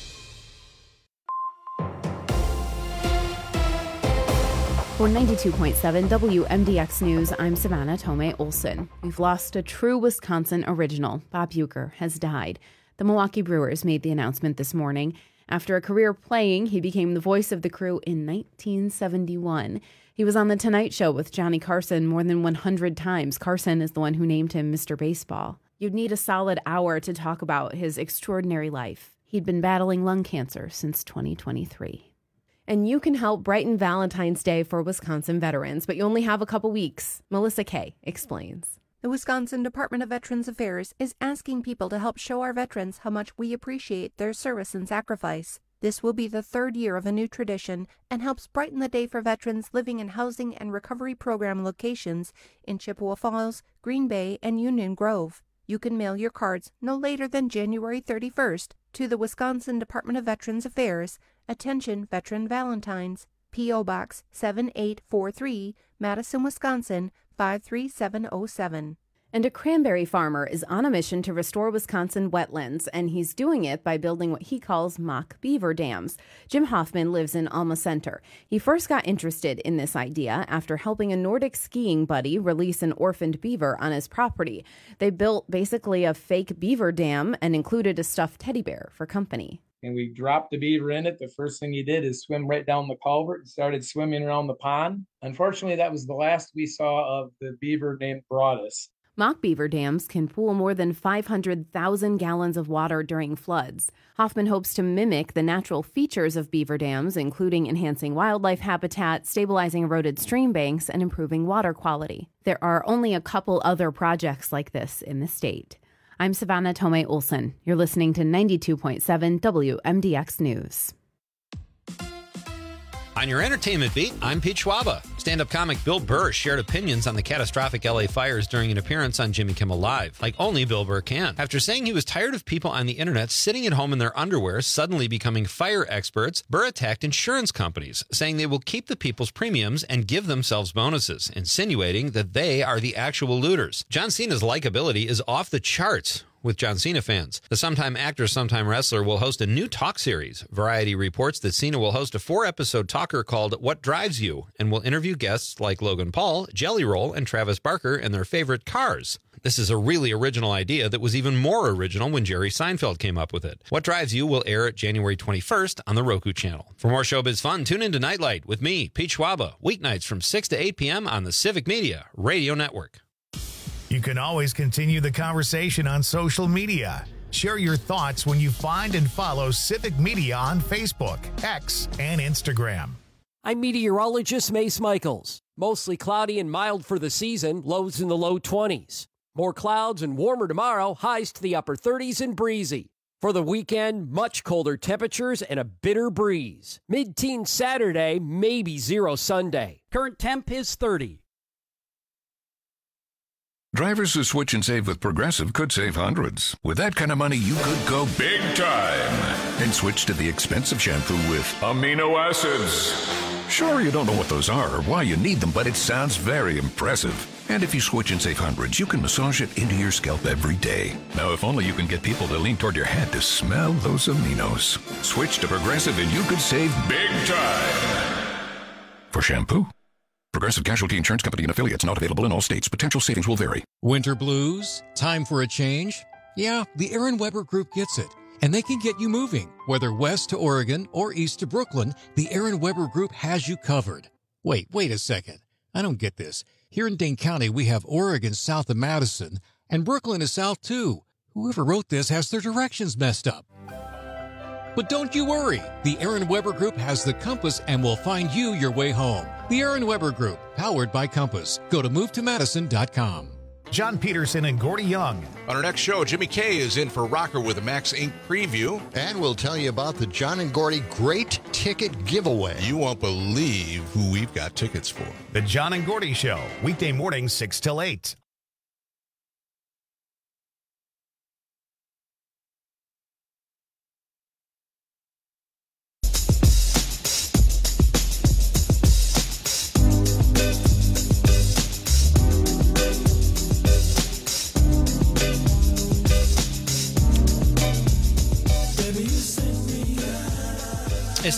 For ninety-two point seven W M D X News, I'm Savannah Tomei Olson. We've lost a true Wisconsin original. Bob Uecker has died. The Milwaukee Brewers made the announcement this morning. After a career playing, he became the voice of the crew in nineteen seventy-one. He was on The Tonight Show with Johnny Carson more than one hundred times. Carson is the one who named him Mister Baseball. You'd need a solid hour to talk about his extraordinary life. He'd been battling lung cancer since twenty twenty-three. And you can help brighten Valentine's Day for Wisconsin veterans, but you only have a couple weeks. Melissa Kay explains. The Wisconsin Department of Veterans Affairs is asking people to help show our veterans how much we appreciate their service and sacrifice. This will be the third year of a new tradition and helps brighten the day for veterans living in housing and recovery program locations in Chippewa Falls, Green Bay, and Union Grove. You can mail your cards no later than January thirty-first to the Wisconsin Department of Veterans Affairs. Attention Veteran Valentines. P O. Box seven eight four three, Madison, Wisconsin five three seven oh seven. And a cranberry farmer is on a mission to restore Wisconsin wetlands, and he's doing it by building what he calls mock beaver dams. Jim Hoffman lives in Alma Center. He first got interested in this idea after helping a Nordic skiing buddy release an orphaned beaver on his property. They built basically a fake beaver dam and included a stuffed teddy bear for company. And we dropped the beaver in it. The first thing he did is swim right down the culvert and started swimming around the pond. Unfortunately, that was the last we saw of the beaver named Broadus. Mock beaver dams can pool more than five hundred thousand gallons of water during floods. Hoffman hopes to mimic the natural features of beaver dams, including enhancing wildlife habitat, stabilizing eroded stream banks, and improving water quality. There are only a couple other projects like this in the state. I'm Savannah Tomei Olson. You're listening to ninety-two point seven W M D X News. On your entertainment beat, I'm Pete Schwaba. Stand-up comic Bill Burr shared opinions on the catastrophic L A fires during an appearance on Jimmy Kimmel Live, like only Bill Burr can. After saying he was tired of people on the internet sitting at home in their underwear suddenly becoming fire experts, Burr attacked insurance companies, saying they will keep the people's premiums and give themselves bonuses, insinuating that they are the actual looters. John Cena's likability is off the charts with John Cena fans. The sometime actor, sometime wrestler will host a new talk series. Variety reports that Cena will host a four-episode talker called What Drives You and will interview guests like Logan Paul, Jelly Roll, and Travis Barker and their favorite cars. This is a really original idea that was even more original when Jerry Seinfeld came up with it. What Drives You will air at January twenty-first on the Roku channel. For more showbiz fun, tune into Nightlight with me, Pete Schwaba, weeknights from six to eight p.m. on the Civic Media Radio Network. You can always continue the conversation on social media. Share your thoughts when you find and follow Civic Media on Facebook, X, and Instagram. I'm meteorologist Mace Michaels. Mostly cloudy and mild for the season, lows in the low twenties. More clouds and warmer tomorrow, highs to the upper thirties and breezy. For the weekend, much colder temperatures and a bitter breeze. Mid-teens Saturday, maybe zero Sunday. Current temp is thirty. Drivers who switch and save with Progressive could save hundreds. With that kind of money, you could go big time and switch to the expensive shampoo with amino acids. Sure, you don't know what those are or why you need them, but it sounds very impressive. And if you switch and save hundreds, you can massage it into your scalp every day. Now, if only you can get people to lean toward your head to smell those aminos. Switch to Progressive and you could save big time. For shampoo, Progressive Casualty Insurance Company and affiliates, not available in all states. Potential savings will vary. Winter blues? Time for a change? Yeah, the Aaron Weber Group gets it. And they can get you moving. Whether west to Oregon or east to Brooklyn, the Aaron Weber Group has you covered. Wait, wait a second. I don't get this. Here in Dane County, we have Oregon south of Madison, and Brooklyn is south too. Whoever wrote this has their directions messed up. But don't you worry. The Aaron Weber Group has the compass and will find you your way home. The Aaron Weber Group, powered by Compass. Go to move to madison dot com. John Peterson and Gordy Young. On our next show, Jimmy Kay is in for Rocker with a Max Incorporated preview. And we'll tell you about the John and Gordy Great Ticket Giveaway. You won't believe who we've got tickets for. The John and Gordy Show, weekday mornings six till eight.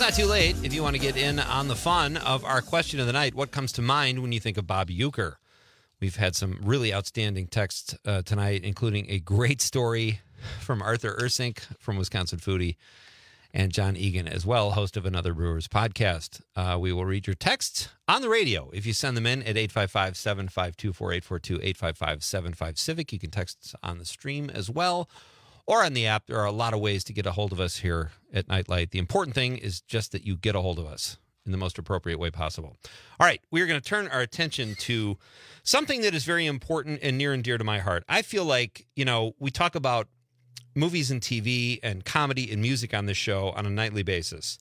not too late if you want to get in on the fun of our question of the night. What comes to mind when you think of Bob Uecker? We've had some really outstanding texts uh, tonight, including a great story from Arthur Ursink from Wisconsin Foodie and John Egan as well, host of another Brewers podcast. Uh, we will read your texts on the radio if you send them in at eight five five, seven five two, four eight four two, eight five five, seven five, Civic. You can text on the stream as well or on the app. There are a lot of ways to get a hold of us here at Nightlight. The important thing is just that you get a hold of us in the most appropriate way possible. All right, we are going to turn our attention to something that is very important and near and dear to my heart. I feel like, you know, we talk about movies and T V and comedy and music on this show on a nightly basis.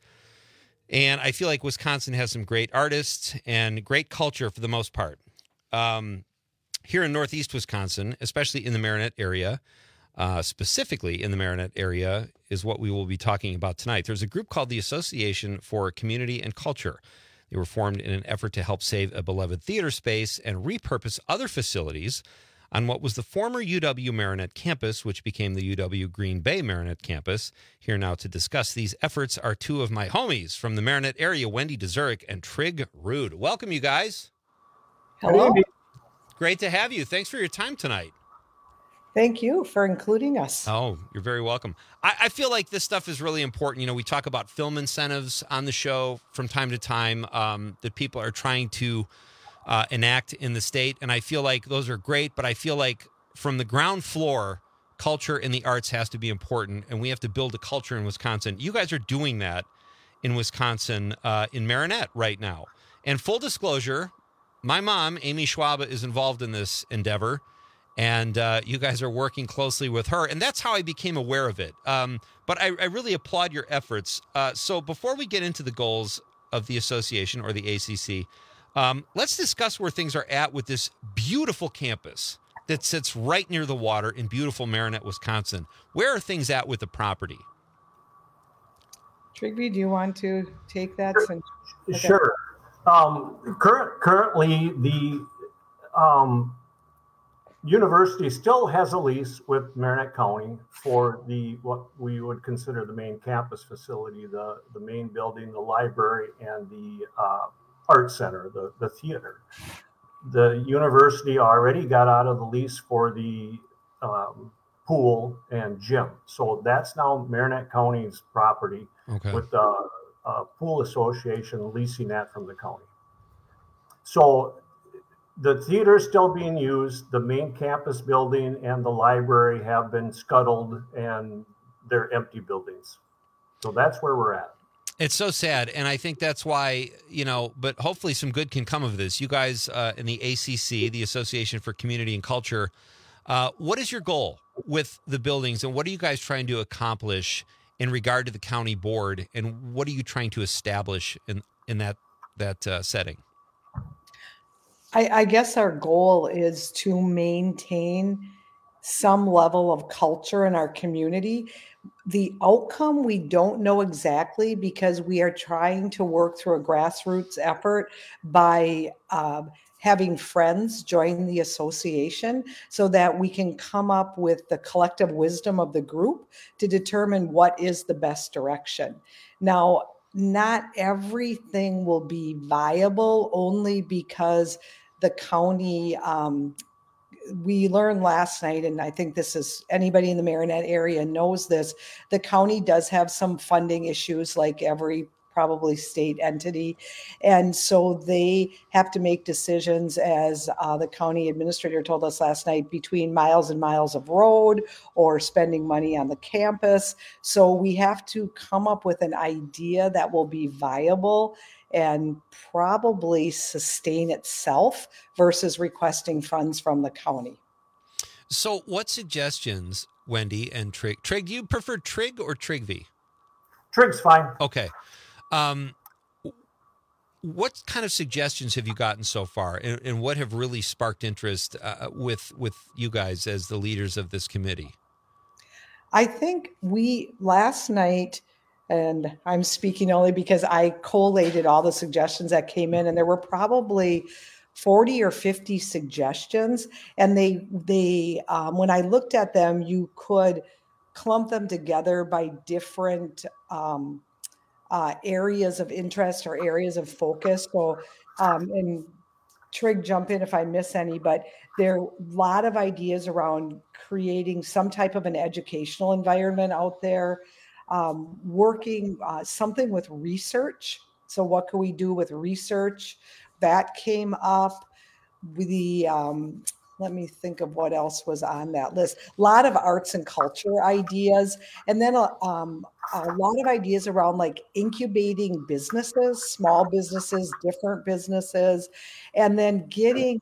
And I feel like Wisconsin has some great artists and great culture for the most part. Um, here in Northeast Wisconsin, especially in the Marinette area, uh, specifically in the Marinette area, is what we will be talking about tonight. There's a group called the Association for Community and Culture. They were formed in an effort to help save a beloved theater space and repurpose other facilities on what was the former U W Marinette campus, which became the U W Green Bay Marinette campus. Here now to discuss these efforts are two of my homies from the Marinette area, Wendy DeZurek and Trig Rude. Welcome, you guys. Hello. Great to have you. Thanks for your time tonight. Thank you for including us. Oh, you're very welcome. I, I feel like this stuff is really important. You know, we talk about film incentives on the show from time to time um, that people are trying to Uh, enact in the state. And I feel like those are great, but I feel like from the ground floor, culture and the arts has to be important, and we have to build a culture in Wisconsin. You guys are doing that in Wisconsin, uh, in Marinette right now. And full disclosure, my mom, Amy Schwaba, is involved in this endeavor, and uh, you guys are working closely with her, and that's how I became aware of it. Um, but I, I really applaud your efforts. Uh, so before we get into the goals of the association or the A C C, Um, let's discuss where things are at with this beautiful campus that sits right near the water in beautiful Marinette, Wisconsin. Where are things at with the property? Trigby, do you want to take that? Since, okay. Sure. Um, current, currently, the um, university still has a lease with Marinette County for the what we would consider the main campus facility, the, the main building, the library, and the uh, Art Center, the, the theater. The university already got out of the lease for the um, pool and gym. So that's now Marinette County's property, okay, with the uh, pool association leasing that from the county. So the theater is still being used. The main campus building and the library have been scuttled and they're empty buildings. So that's where we're at. It's so sad, and I think that's why, you know, but hopefully some good can come of this. You guys uh, in the A C C, the Association for Community and Culture, uh, what is your goal with the buildings, and what are you guys trying to accomplish in regard to the county board, and what are you trying to establish in, in that, that uh, setting? I, I guess our goal is to maintain some level of culture in our community. The outcome, we don't know exactly because we are trying to work through a grassroots effort by um, having friends join the association so that we can come up with the collective wisdom of the group to determine what is the best direction. Now, not everything will be viable only because the county, um, we learned last night, and I think this is anybody in the Marinette area knows this, the county does have some funding issues like every probably state entity. And so they have to make decisions, as uh, the county administrator told us last night, between miles and miles of road or spending money on the campus. So we have to come up with an idea that will be viable and probably sustain itself versus requesting funds from the county. So what suggestions, Wendy and Trig, Trig, do you prefer Trig or Trigvy? Trig's fine. Okay. Um, what kind of suggestions have you gotten so far, and, and what have really sparked interest uh, with, with you guys as the leaders of this committee? I think we, last night, and I'm speaking only because I collated all the suggestions that came in, and there were probably forty or fifty suggestions. And they, they, um, when I looked at them, you could clump them together by different um, uh, areas of interest or areas of focus. So, um, and Trig, jump in if I miss any, but there are a lot of ideas around creating some type of an educational environment out there, um, working uh, something with research. So what can we do with research? That came up. The um, let me think of what else was on that list. A lot of arts and culture ideas, and then a, um, a lot of ideas around like incubating businesses, small businesses, different businesses, and then getting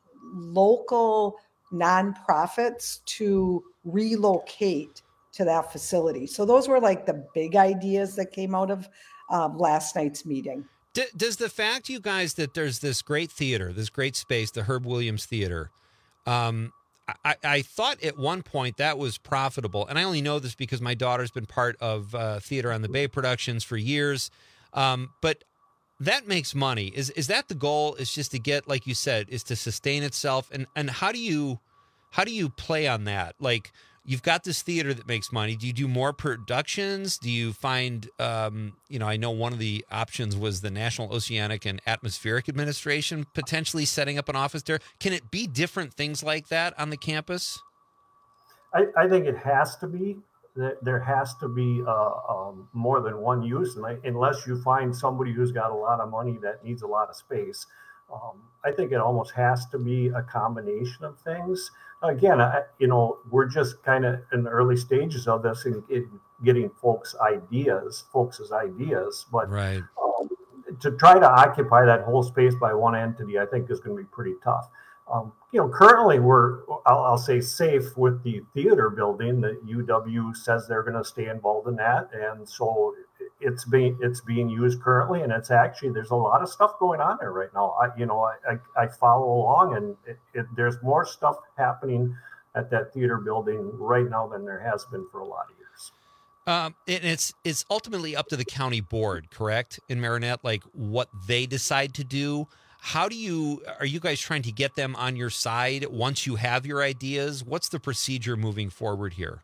local nonprofits to relocate to that facility. So those were like the big ideas that came out of um, last night's meeting. D- does the fact, you guys, that there's this great theater, this great space, the Herb Williams Theater, um, I, I thought at one point that was profitable, and I only know this because my daughter's been part of uh, Theater on the Bay productions for years, um, but that makes money. Is is that the goal? Is just to get, like you said, is to sustain itself, and and how do you how do you play on that? Like, you've got this theater that makes money. Do you do more productions? Do you find, um, you know, I know one of the options was the National Oceanic and Atmospheric Administration potentially setting up an office there. Can it be different things like that on the campus? I, I think it has to be. There has to be uh, um, more than one use, and I, unless you find somebody who's got a lot of money that needs a lot of space. Um, I think it almost has to be a combination of things. Again, I, you know, we're just kind of in the early stages of this and getting folks' ideas, folks' ideas. But right. um, to try to occupy that whole space by one entity, I think is going to be pretty tough. Um, you know, currently we're, I'll, I'll say, safe with the theater building. The U W says they're going to stay involved in that, and so it's being it's being used currently, and it's actually, there's a lot of stuff going on there right now. I, you know, I, I, I follow along, and it, it, there's more stuff happening at that theater building right now than there has been for a lot of years. Um, and it's it's ultimately up to the county board, correct, in Marinette, like what they decide to do. How do you, are you guys trying to get them on your side once you have your ideas? What's the procedure moving forward here?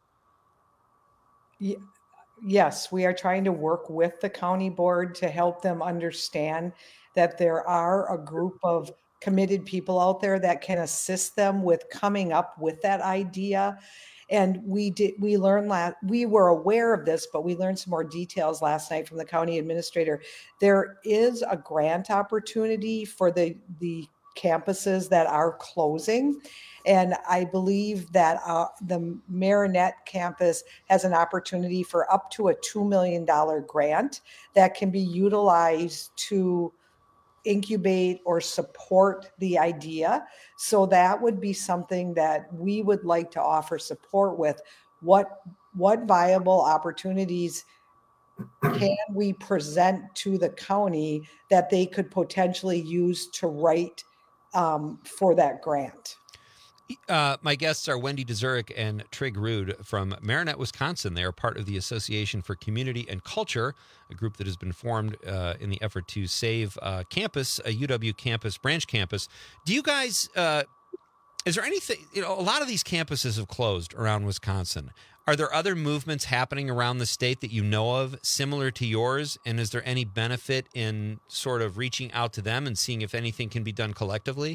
Yeah. Yes, we are trying to work with the county board to help them understand that there are a group of committed people out there that can assist them with coming up with that idea. And we did, we learned last, we were aware of this, but we learned some more details last night from the county administrator. There is a grant opportunity for the, the campuses that are closing. And I believe that uh, the Marinette campus has an opportunity for up to a two million dollars grant that can be utilized to incubate or support the idea. So that would be something that we would like to offer support with. What, what viable opportunities can we present to the county that they could potentially use to write um, for that grant? Uh, my guests are Wendy Dzurek and Trig Rude from Marinette, Wisconsin. They are part of the Association for Community and Culture, a group that has been formed uh, in the effort to save uh, campus, a U W campus, branch campus. Do you guys, uh, is there anything, you know, a lot of these campuses have closed around Wisconsin. Are there other movements happening around the state that you know of similar to yours? And is there any benefit in sort of reaching out to them and seeing if anything can be done collectively?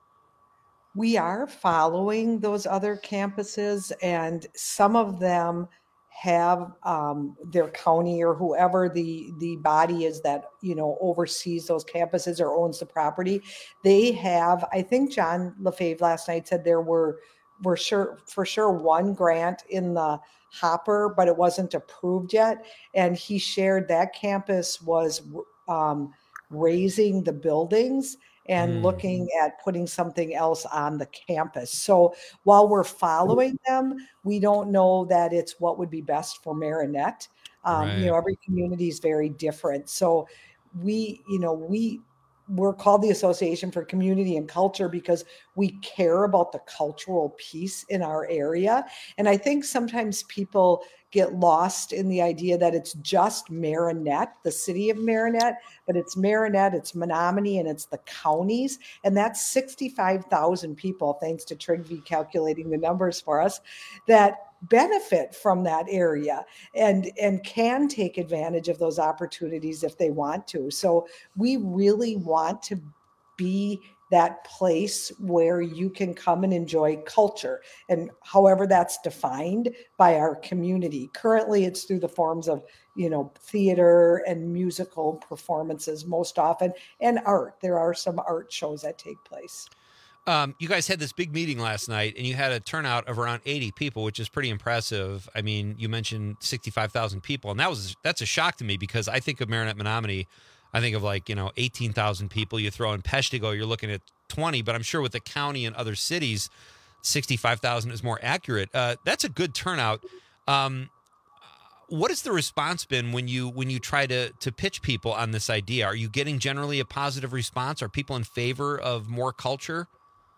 We are following those other campuses, and some of them have um, their county or whoever the the body is that, you know, oversees those campuses or owns the property. They have, I think John LaFave last night said there were were sure for sure one grant in the hopper, but it wasn't approved yet. And he shared that campus was um, raising the buildings and mm. looking at putting something else on the campus. So while we're following them, we don't know that it's what would be best for Marinette. Um, right. You know, every community is very different. So we, you know, we, we're called the Association for Community and Culture because we care about the cultural piece in our area. And I think sometimes people get lost in the idea that it's just Marinette, the city of Marinette, but it's Marinette, it's Menominee, and it's the counties. And that's sixty-five thousand people, thanks to Trigvi calculating the numbers for us, that benefit from that area and and can take advantage of those opportunities if they want to. So we really want to be that place where you can come and enjoy culture, and however that's defined by our community. Currently, it's through the forms of, you know, theater and musical performances most often, and art. There are some art shows that take place. Um, you guys had this big meeting last night, and you had a turnout of around eighty people, which is pretty impressive. I mean, you mentioned sixty-five thousand people, and that was that's a shock to me because I think of Marinette Menominee, I think of like, you know, eighteen thousand people. You throw in Peshtigo, you're looking at twenty, but I'm sure with the county and other cities, sixty-five thousand is more accurate. Uh, that's a good turnout. Um, what has the response been when you when you try to to pitch people on this idea? Are you getting generally a positive response? Are people in favor of more culture?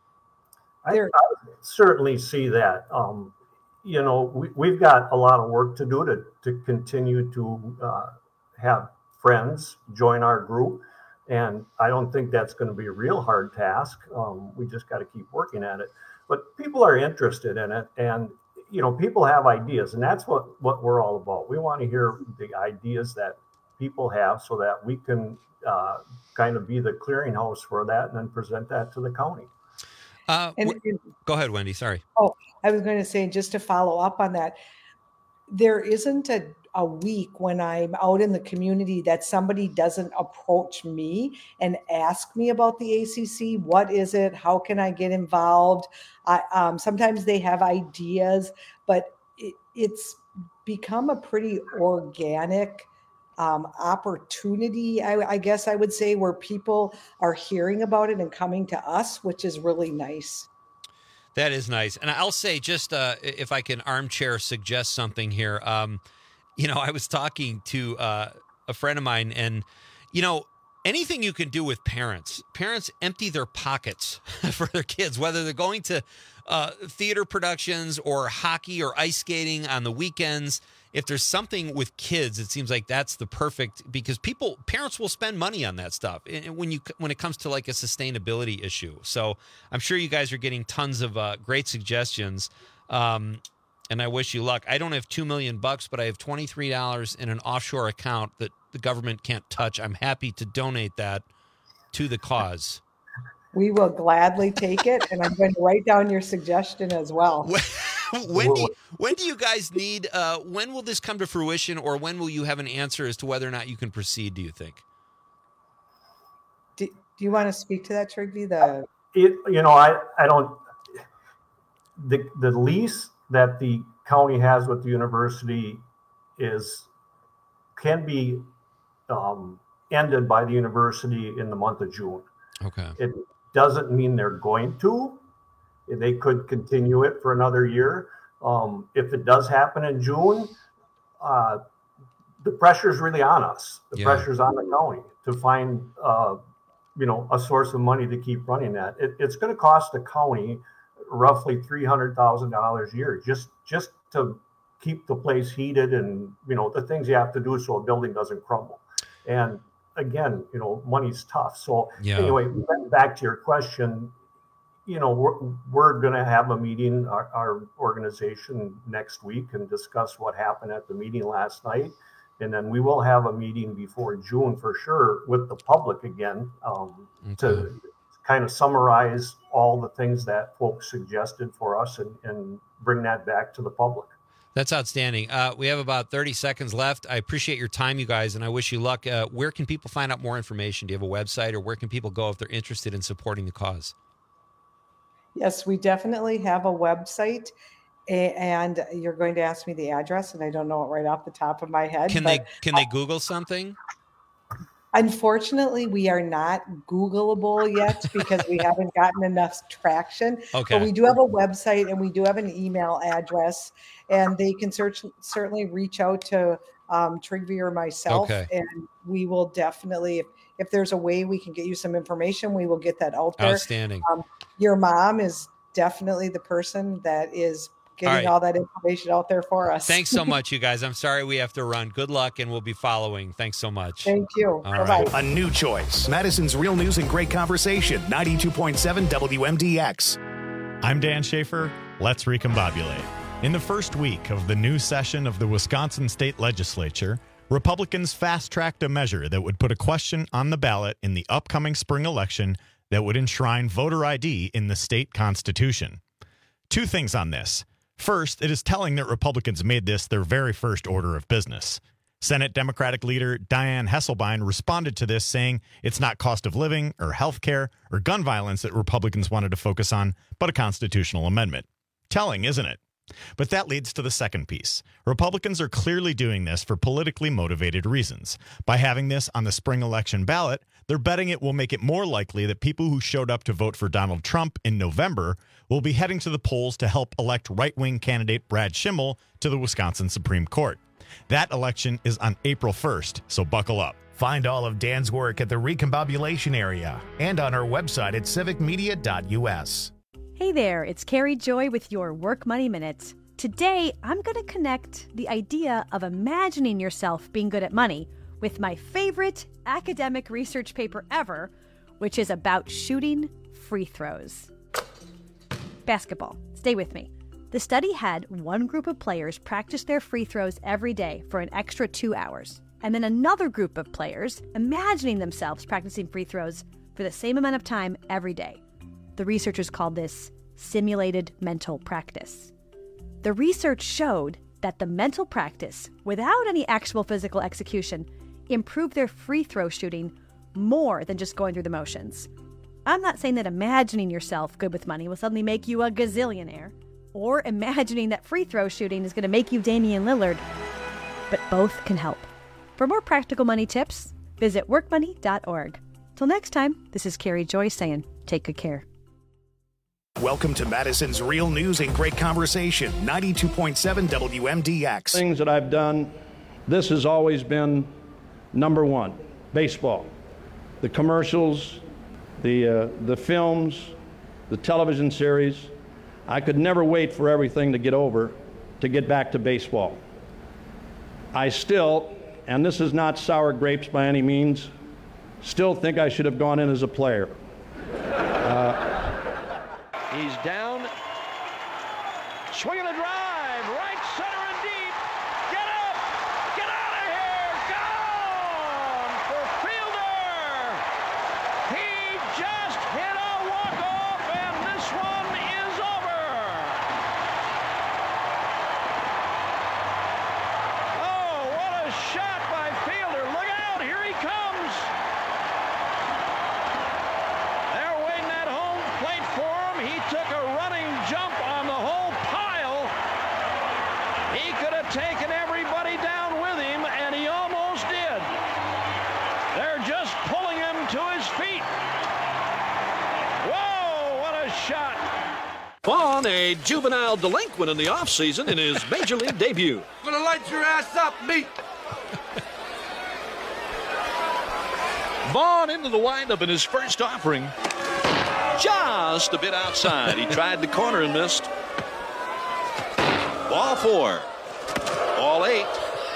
I, I certainly see that. Um, you know, we, we've got a lot of work to do to to continue to uh, have friends join our group. And I don't think that's going to be a real hard task. Um, we just got to keep working at it. But people are interested in it. And, you know, people have ideas. And that's what, what we're all about. We want to hear the ideas that people have so that we can uh, kind of be the clearinghouse for that and then present that to the county. Uh, And- w- go ahead, Wendy. Sorry. Oh, I was going to say, just to follow up on that, there isn't a, a week when I'm out in the community that somebody doesn't approach me and ask me about the A C C. What is it? How can I get involved? I, um, sometimes they have ideas, but it, it's become a pretty organic um, opportunity, I, I guess I would say, where people are hearing about it and coming to us, which is really nice. That is nice. And I'll say, just uh, if I can armchair suggest something here, um, you know, I was talking to uh, a friend of mine, and, you know, anything you can do with parents, parents empty their pockets for their kids, whether they're going to uh, theater productions or hockey or ice skating on the weekends. If there's something with kids, it seems like that's the perfect, because people, parents will spend money on that stuff when you when it comes to like a sustainability issue. So I'm sure you guys are getting tons of uh, great suggestions, um, and I wish you luck. I don't have two million bucks, but I have twenty-three dollars in an offshore account that the government can't touch. I'm happy to donate that to the cause. We will gladly take it, and I'm going to write down your suggestion as well. When do you, when do you guys need, uh, when will this come to fruition, or when will you have an answer as to whether or not you can proceed, do you think? Do, do you want to speak to that, Trigby? The It, you know, I, I don't, the, the lease that the county has with the university is, can be um, ended by the university in the month of June. Okay. It doesn't mean they're going to. They could continue it for another year. Um, if it does happen in June, uh, the pressure is really on us. The Yeah. pressure's on the county to find, uh, you know, a source of money to keep running that. It, it's going to cost the county roughly three hundred thousand dollars a year just just to keep the place heated and, you know, the things you have to do so a building doesn't crumble. And again, you know, money's tough. So Yeah. anyway, back to your question, you know, we're, we're going to have a meeting, our, our organization next week, and discuss what happened at the meeting last night. And then we will have a meeting before June for sure with the public again, um, to kind of summarize all the things that folks suggested for us and, and bring that back to the public. That's outstanding. Uh, we have about thirty seconds left. I appreciate your time, you guys, and I wish you luck. Uh, where can people find out more information? Do you have a website, or where can people go if they're interested in supporting the cause? Yes, we definitely have a website, a- and you're going to ask me the address, and I don't know it right off the top of my head. Can but they can they Google something? Unfortunately, we are not Googleable yet because we haven't gotten enough traction. Okay. But we do have a website, and we do have an email address, and they can search, certainly reach out to um, Trigby or myself, Okay. and we will definitely, if, if there's a way we can get you some information, we will get that out there. Outstanding. Um, your mom is definitely the person that is getting All all, right. that information out there for us. Thanks so much, you guys. I'm sorry we have to run. Good luck, and we'll be following. Thanks so much. Thank you. All Bye-bye. right. A new choice. Madison's Real News and Great Conversation, ninety-two point seven W M D X. I'm Dan Schaefer. Let's recombobulate. In the first week of the new session of the Wisconsin State Legislature, Republicans fast-tracked a measure that would put a question on the ballot in the upcoming spring election that would enshrine voter I D in the state constitution. Two things on this. First, it is telling that Republicans made this their very first order of business. Senate Democratic leader Dianne Hesselbein responded to this saying it's not cost of living or health care or gun violence that Republicans wanted to focus on, but a constitutional amendment. Telling, isn't it? But that leads to the second piece. Republicans are clearly doing this for politically motivated reasons. By having this on the spring election ballot, they're betting it will make it more likely that people who showed up to vote for Donald Trump in November will be heading to the polls to help elect right-wing candidate Brad Schimmel to the Wisconsin Supreme Court. That election is on April first, so buckle up. Find all of Dan's work at the Recombobulation area and on our website at civic media dot u s. Hey there, it's Carrie Joy with your Work Money Minute. Today, I'm going to connect the idea of imagining yourself being good at money with my favorite academic research paper ever, which is about shooting free throws. Basketball. Stay with me. The study had one group of players practice their free throws every day for an extra two hours, and then another group of players imagining themselves practicing free throws for the same amount of time every day. The researchers called this simulated mental practice. The research showed that the mental practice, without any actual physical execution, improved their free throw shooting more than just going through the motions. I'm not saying that imagining yourself good with money will suddenly make you a gazillionaire, or imagining that free throw shooting is going to make you Damian Lillard, but both can help. For more practical money tips, visit work money dot org. Till next time, this is Carrie Joy saying, take good care. Welcome to Madison's Real News and Great Conversation, ninety-two point seven W M D X. Things that I've done, this has always been number one, baseball. The commercials, the, uh, the films, the television series. I could never wait for everything to get over to get back to baseball. I still, and this is not sour grapes by any means, still think I should have gone in as a player. Uh, He's down. Swinging a drive. Right center and deep. Get up. Get out of here. Gone for Fielder. He just hit a walk-off, and this one is over. Oh, what a shot by Fielder. Look out. Here he comes. They're waiting at home plate for him. He took a running jump on the whole pile. He could have taken everybody down with him, and he almost did. They're just pulling him to his feet. Whoa, what a shot. Vaughn, a juvenile delinquent in the offseason in his major league debut. Gonna light your ass up, meat. Vaughn into the windup in his first offering. Just a bit outside. He tried the corner and missed. Ball four. Ball eight.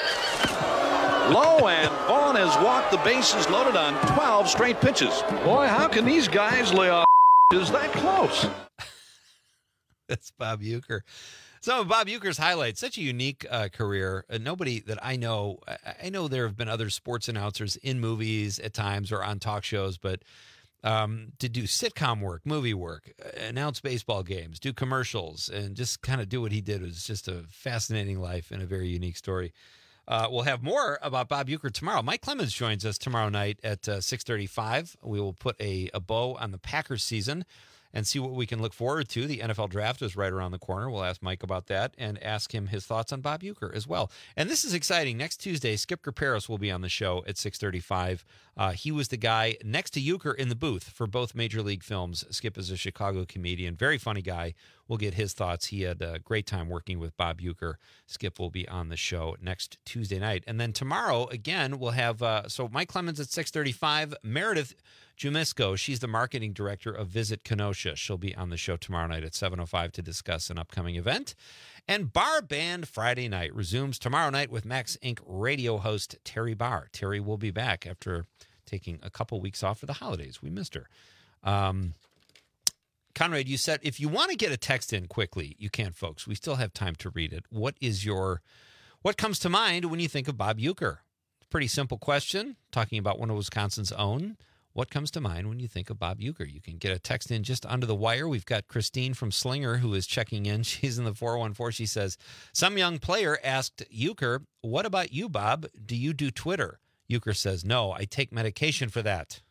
Low, and Vaughn has walked the bases loaded on twelve straight pitches. Boy, how can these guys lay off is that close? That's Bob Uecker. Some of Bob Uecker's highlights, such a unique uh, career. Uh, nobody that I know, I, I know there have been other sports announcers in movies at times or on talk shows, but um, to do sitcom work, movie work, announce baseball games, do commercials, and just kind of do what he did was just a fascinating life and a very unique story. Uh, we'll have more about Bob Uecker tomorrow. Mike Clemens joins us tomorrow night at uh, six thirty-five. We will put a, a bow on the Packers season and see what we can look forward to. The N F L draft is right around the corner. We'll ask Mike about that and ask him his thoughts on Bob Uecker as well. And this is exciting. Next Tuesday, Skip Kerperos will be on the show at six thirty-five. Uh, he was the guy next to Uecker in the booth for both Major League films. Skip is a Chicago comedian, very funny guy. We'll get his thoughts. He had a great time working with Bob Uecker. Skip will be on the show next Tuesday night. And then tomorrow, again, we'll have, uh, so Mike Clemens at six thirty-five, Meredith Jumisko, she's the marketing director of Visit Kenosha. She'll be on the show tomorrow night at seven oh five to discuss an upcoming event. And Bar Band Friday Night resumes tomorrow night with Max Incorporated radio host Terry Barr. Terry will be back after taking a couple weeks off for the holidays. We missed her. Um, Conrad, you said if you want to get a text in quickly, you can, folks. We still have time to read it. What is your, what comes to mind when you think of Bob Uecker? Pretty simple question, talking about one of Wisconsin's own. What comes to mind when you think of Bob Uecker? You can get a text in just under the wire. We've got Christine from Slinger who is checking in. She's in the four one four. She says, some young player asked Uecker, what about you, Bob? Do you do Twitter? Uecker says, no, I take medication for that.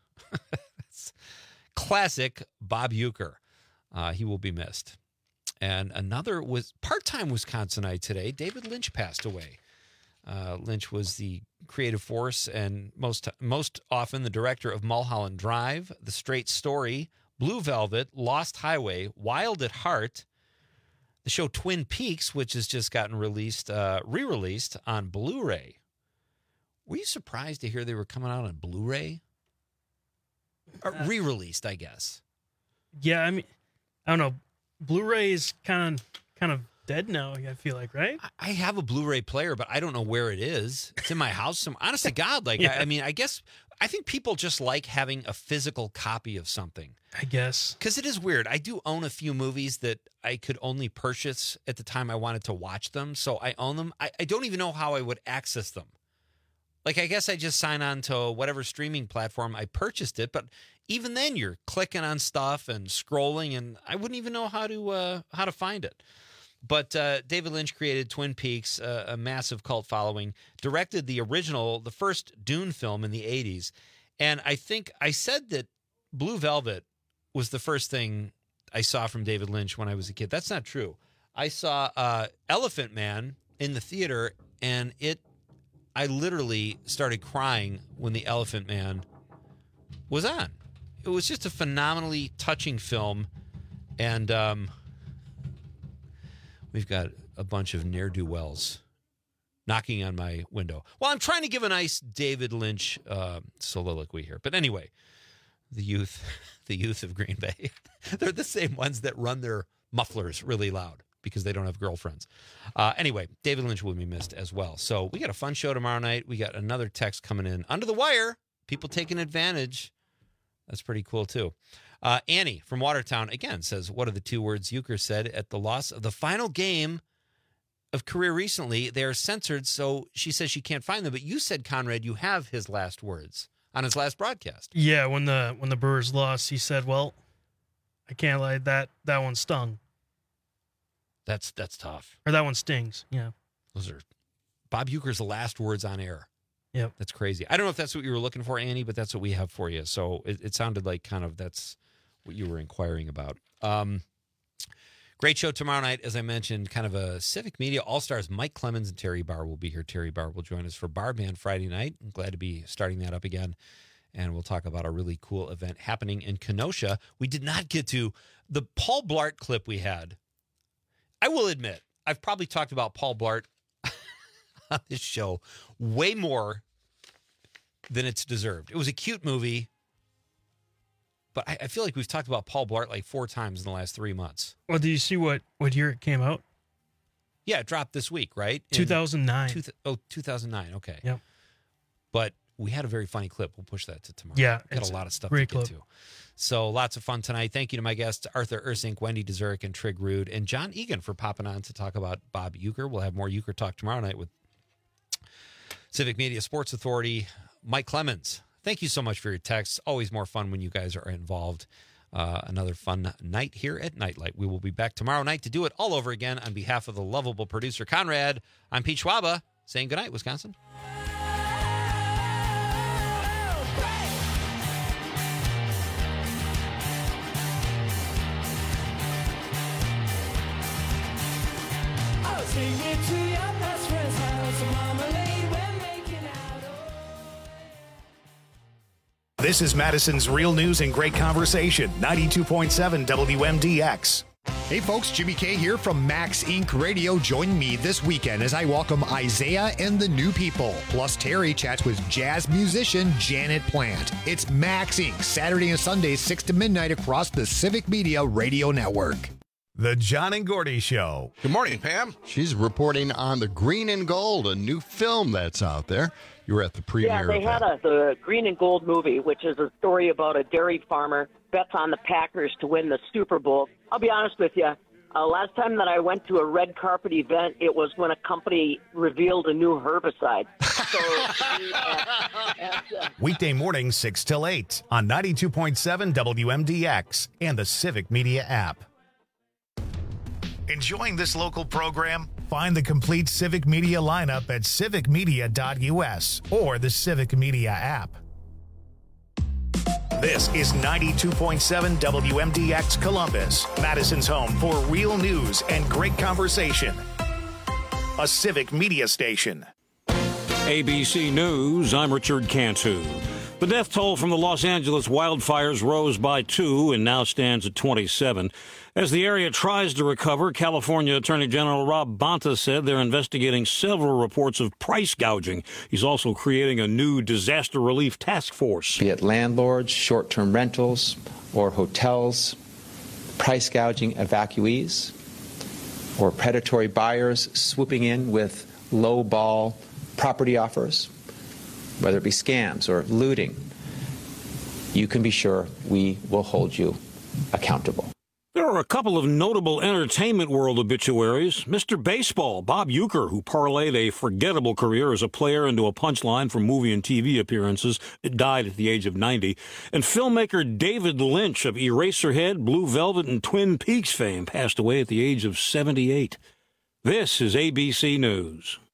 Classic Bob Uecker. Uh, he will be missed. And another was part-time Wisconsinite today. David Lynch passed away. Uh, Lynch was the creative force and most most often the director of Mulholland Drive, The Straight Story, Blue Velvet, Lost Highway, Wild at Heart, the show Twin Peaks, which has just gotten released, uh, re-released on Blu-ray. Were you surprised to hear they were coming out on Blu-ray? Or re-released, I guess. Yeah, I mean, I don't know. Blu-ray is kind of kind of dead now, I feel like, right? I have a Blu-ray player, but I don't know where it is. It's in my house. Some, honest to God, like, Yeah. I, I mean, I guess, I think people just like having a physical copy of something. I guess. Because it is weird. I do own a few movies that I could only purchase at the time I wanted to watch them. So I own them. I, I don't even know how I would access them. Like, I guess I just sign on to whatever streaming platform I purchased it. But even then, you're clicking on stuff and scrolling, and I wouldn't even know how to uh, how to find it. But uh, David Lynch created Twin Peaks, uh, a massive cult following, directed the original, the first Dune film in the eighties. And I think I said that Blue Velvet was the first thing I saw from David Lynch when I was a kid. That's not true. I saw uh, Elephant Man in the theater, and it, I literally started crying when the Elephant Man was on. It was just a phenomenally touching film, and um, we've got a bunch of ne'er-do-wells knocking on my window. Well, I'm trying to give a nice David Lynch uh, soliloquy here. But anyway, the youth, the youth of Green Bay, they're the same ones that run their mufflers really loud because they don't have girlfriends. Uh, anyway, David Lynch will be missed as well. So we got a fun show tomorrow night. We got another text coming in under the wire. People taking advantage. That's pretty cool, too. Uh, Annie from Watertown, again, says, what are the two words Uecker said at the loss of the final game of career recently? They are censored, so she says she can't find them. But you said, Conrad, you have his last words on his last broadcast. Yeah, when the when the Brewers lost, he said, well, I can't lie, that, that one stung. That's that's tough. Or that one stings, yeah. Those are Bob Uecker's last words on air. Yep. That's crazy. I don't know if that's what you were looking for, Annie, but that's what we have for you. So it, it sounded like kind of that's what you were inquiring about. Um, great show tomorrow night, as I mentioned, kind of a Civic Media All-Stars. Mike Clemens and Terry Barr will be here. Terry Barr will join us for Bar Band Friday night. I'm glad to be starting that up again. And we'll talk about a really cool event happening in Kenosha. We did not get to the Paul Blart clip we had. I will admit, I've probably talked about Paul Blart on this show way more than it's deserved. It was a cute movie, but I, I feel like we've talked about Paul Blart like four times in the last three months. Well, do you see what, what year it came out? Yeah, it dropped this week, right? In two thousand nine. Two, oh, two thousand nine, okay. Yep. But we had a very funny clip. We'll push that to tomorrow. Yeah. Got a lot of stuff to great get clip. to. So lots of fun tonight. Thank you to my guests, Arthur Ursink, Wendy Dezurek, and Trig Rude, and John Egan for popping on to talk about Bob Uecker. We'll have more Uecker talk tomorrow night with Civic Media Sports Authority, Mike Clemens. Thank you so much for your texts. Always more fun when you guys are involved. Uh, another fun night here at Nightlight. We will be back tomorrow night to do it all over again. On behalf of the lovable producer, Conrad, I'm Pete Schwaba, saying goodnight, Wisconsin. Sing it to your best friend's house, marmalade when making out. This is Madison's Real News and Great Conversation, ninety-two point seven W M D X. Hey folks, Jimmy K here from Max Incorporated. Radio. Join me this weekend as I welcome Isaiah and the New People. Plus Terry chats with jazz musician Janet Plant. It's Max Incorporated, Saturday and Sunday, six to midnight across the Civic Media Radio Network. The John and Gordy Show. Good morning, Pam. She's reporting on the Green and Gold, a new film that's out there. You were at the premiere. Yeah, they of had that. a, the Green and Gold movie, which is a story about a dairy farmer bets on the Packers to win the Super Bowl. I'll be honest with you. Uh, last time that I went to a red carpet event, it was when a company revealed a new herbicide. So, uh, uh, Weekday mornings, six till eight on ninety-two point seven W M D X and the Civic Media app. Enjoying this local program? Find the complete Civic Media lineup at civic media dot U S or the Civic Media app. This is ninety-two point seven W M D X Columbus, Madison's home for real news and great conversation. A Civic Media station. A B C News, I'm Richard Cantu. The death toll from the Los Angeles wildfires rose by two and now stands at twenty-seven. As the area tries to recover, California Attorney General Rob Bonta said they're investigating several reports of price gouging. He's also creating a new disaster relief task force. Be it landlords, short-term rentals, or hotels, price gouging evacuees, or predatory buyers swooping in with low-ball property offers, whether it be scams or looting, you can be sure we will hold you accountable. There are a couple of notable entertainment world obituaries. Mister Baseball, Bob Uecker, who parlayed a forgettable career as a player into a punchline for movie and T V appearances, died at the age of ninety. And filmmaker David Lynch of Eraserhead, Blue Velvet, and Twin Peaks fame passed away at the age of seventy-eight. This is A B C News.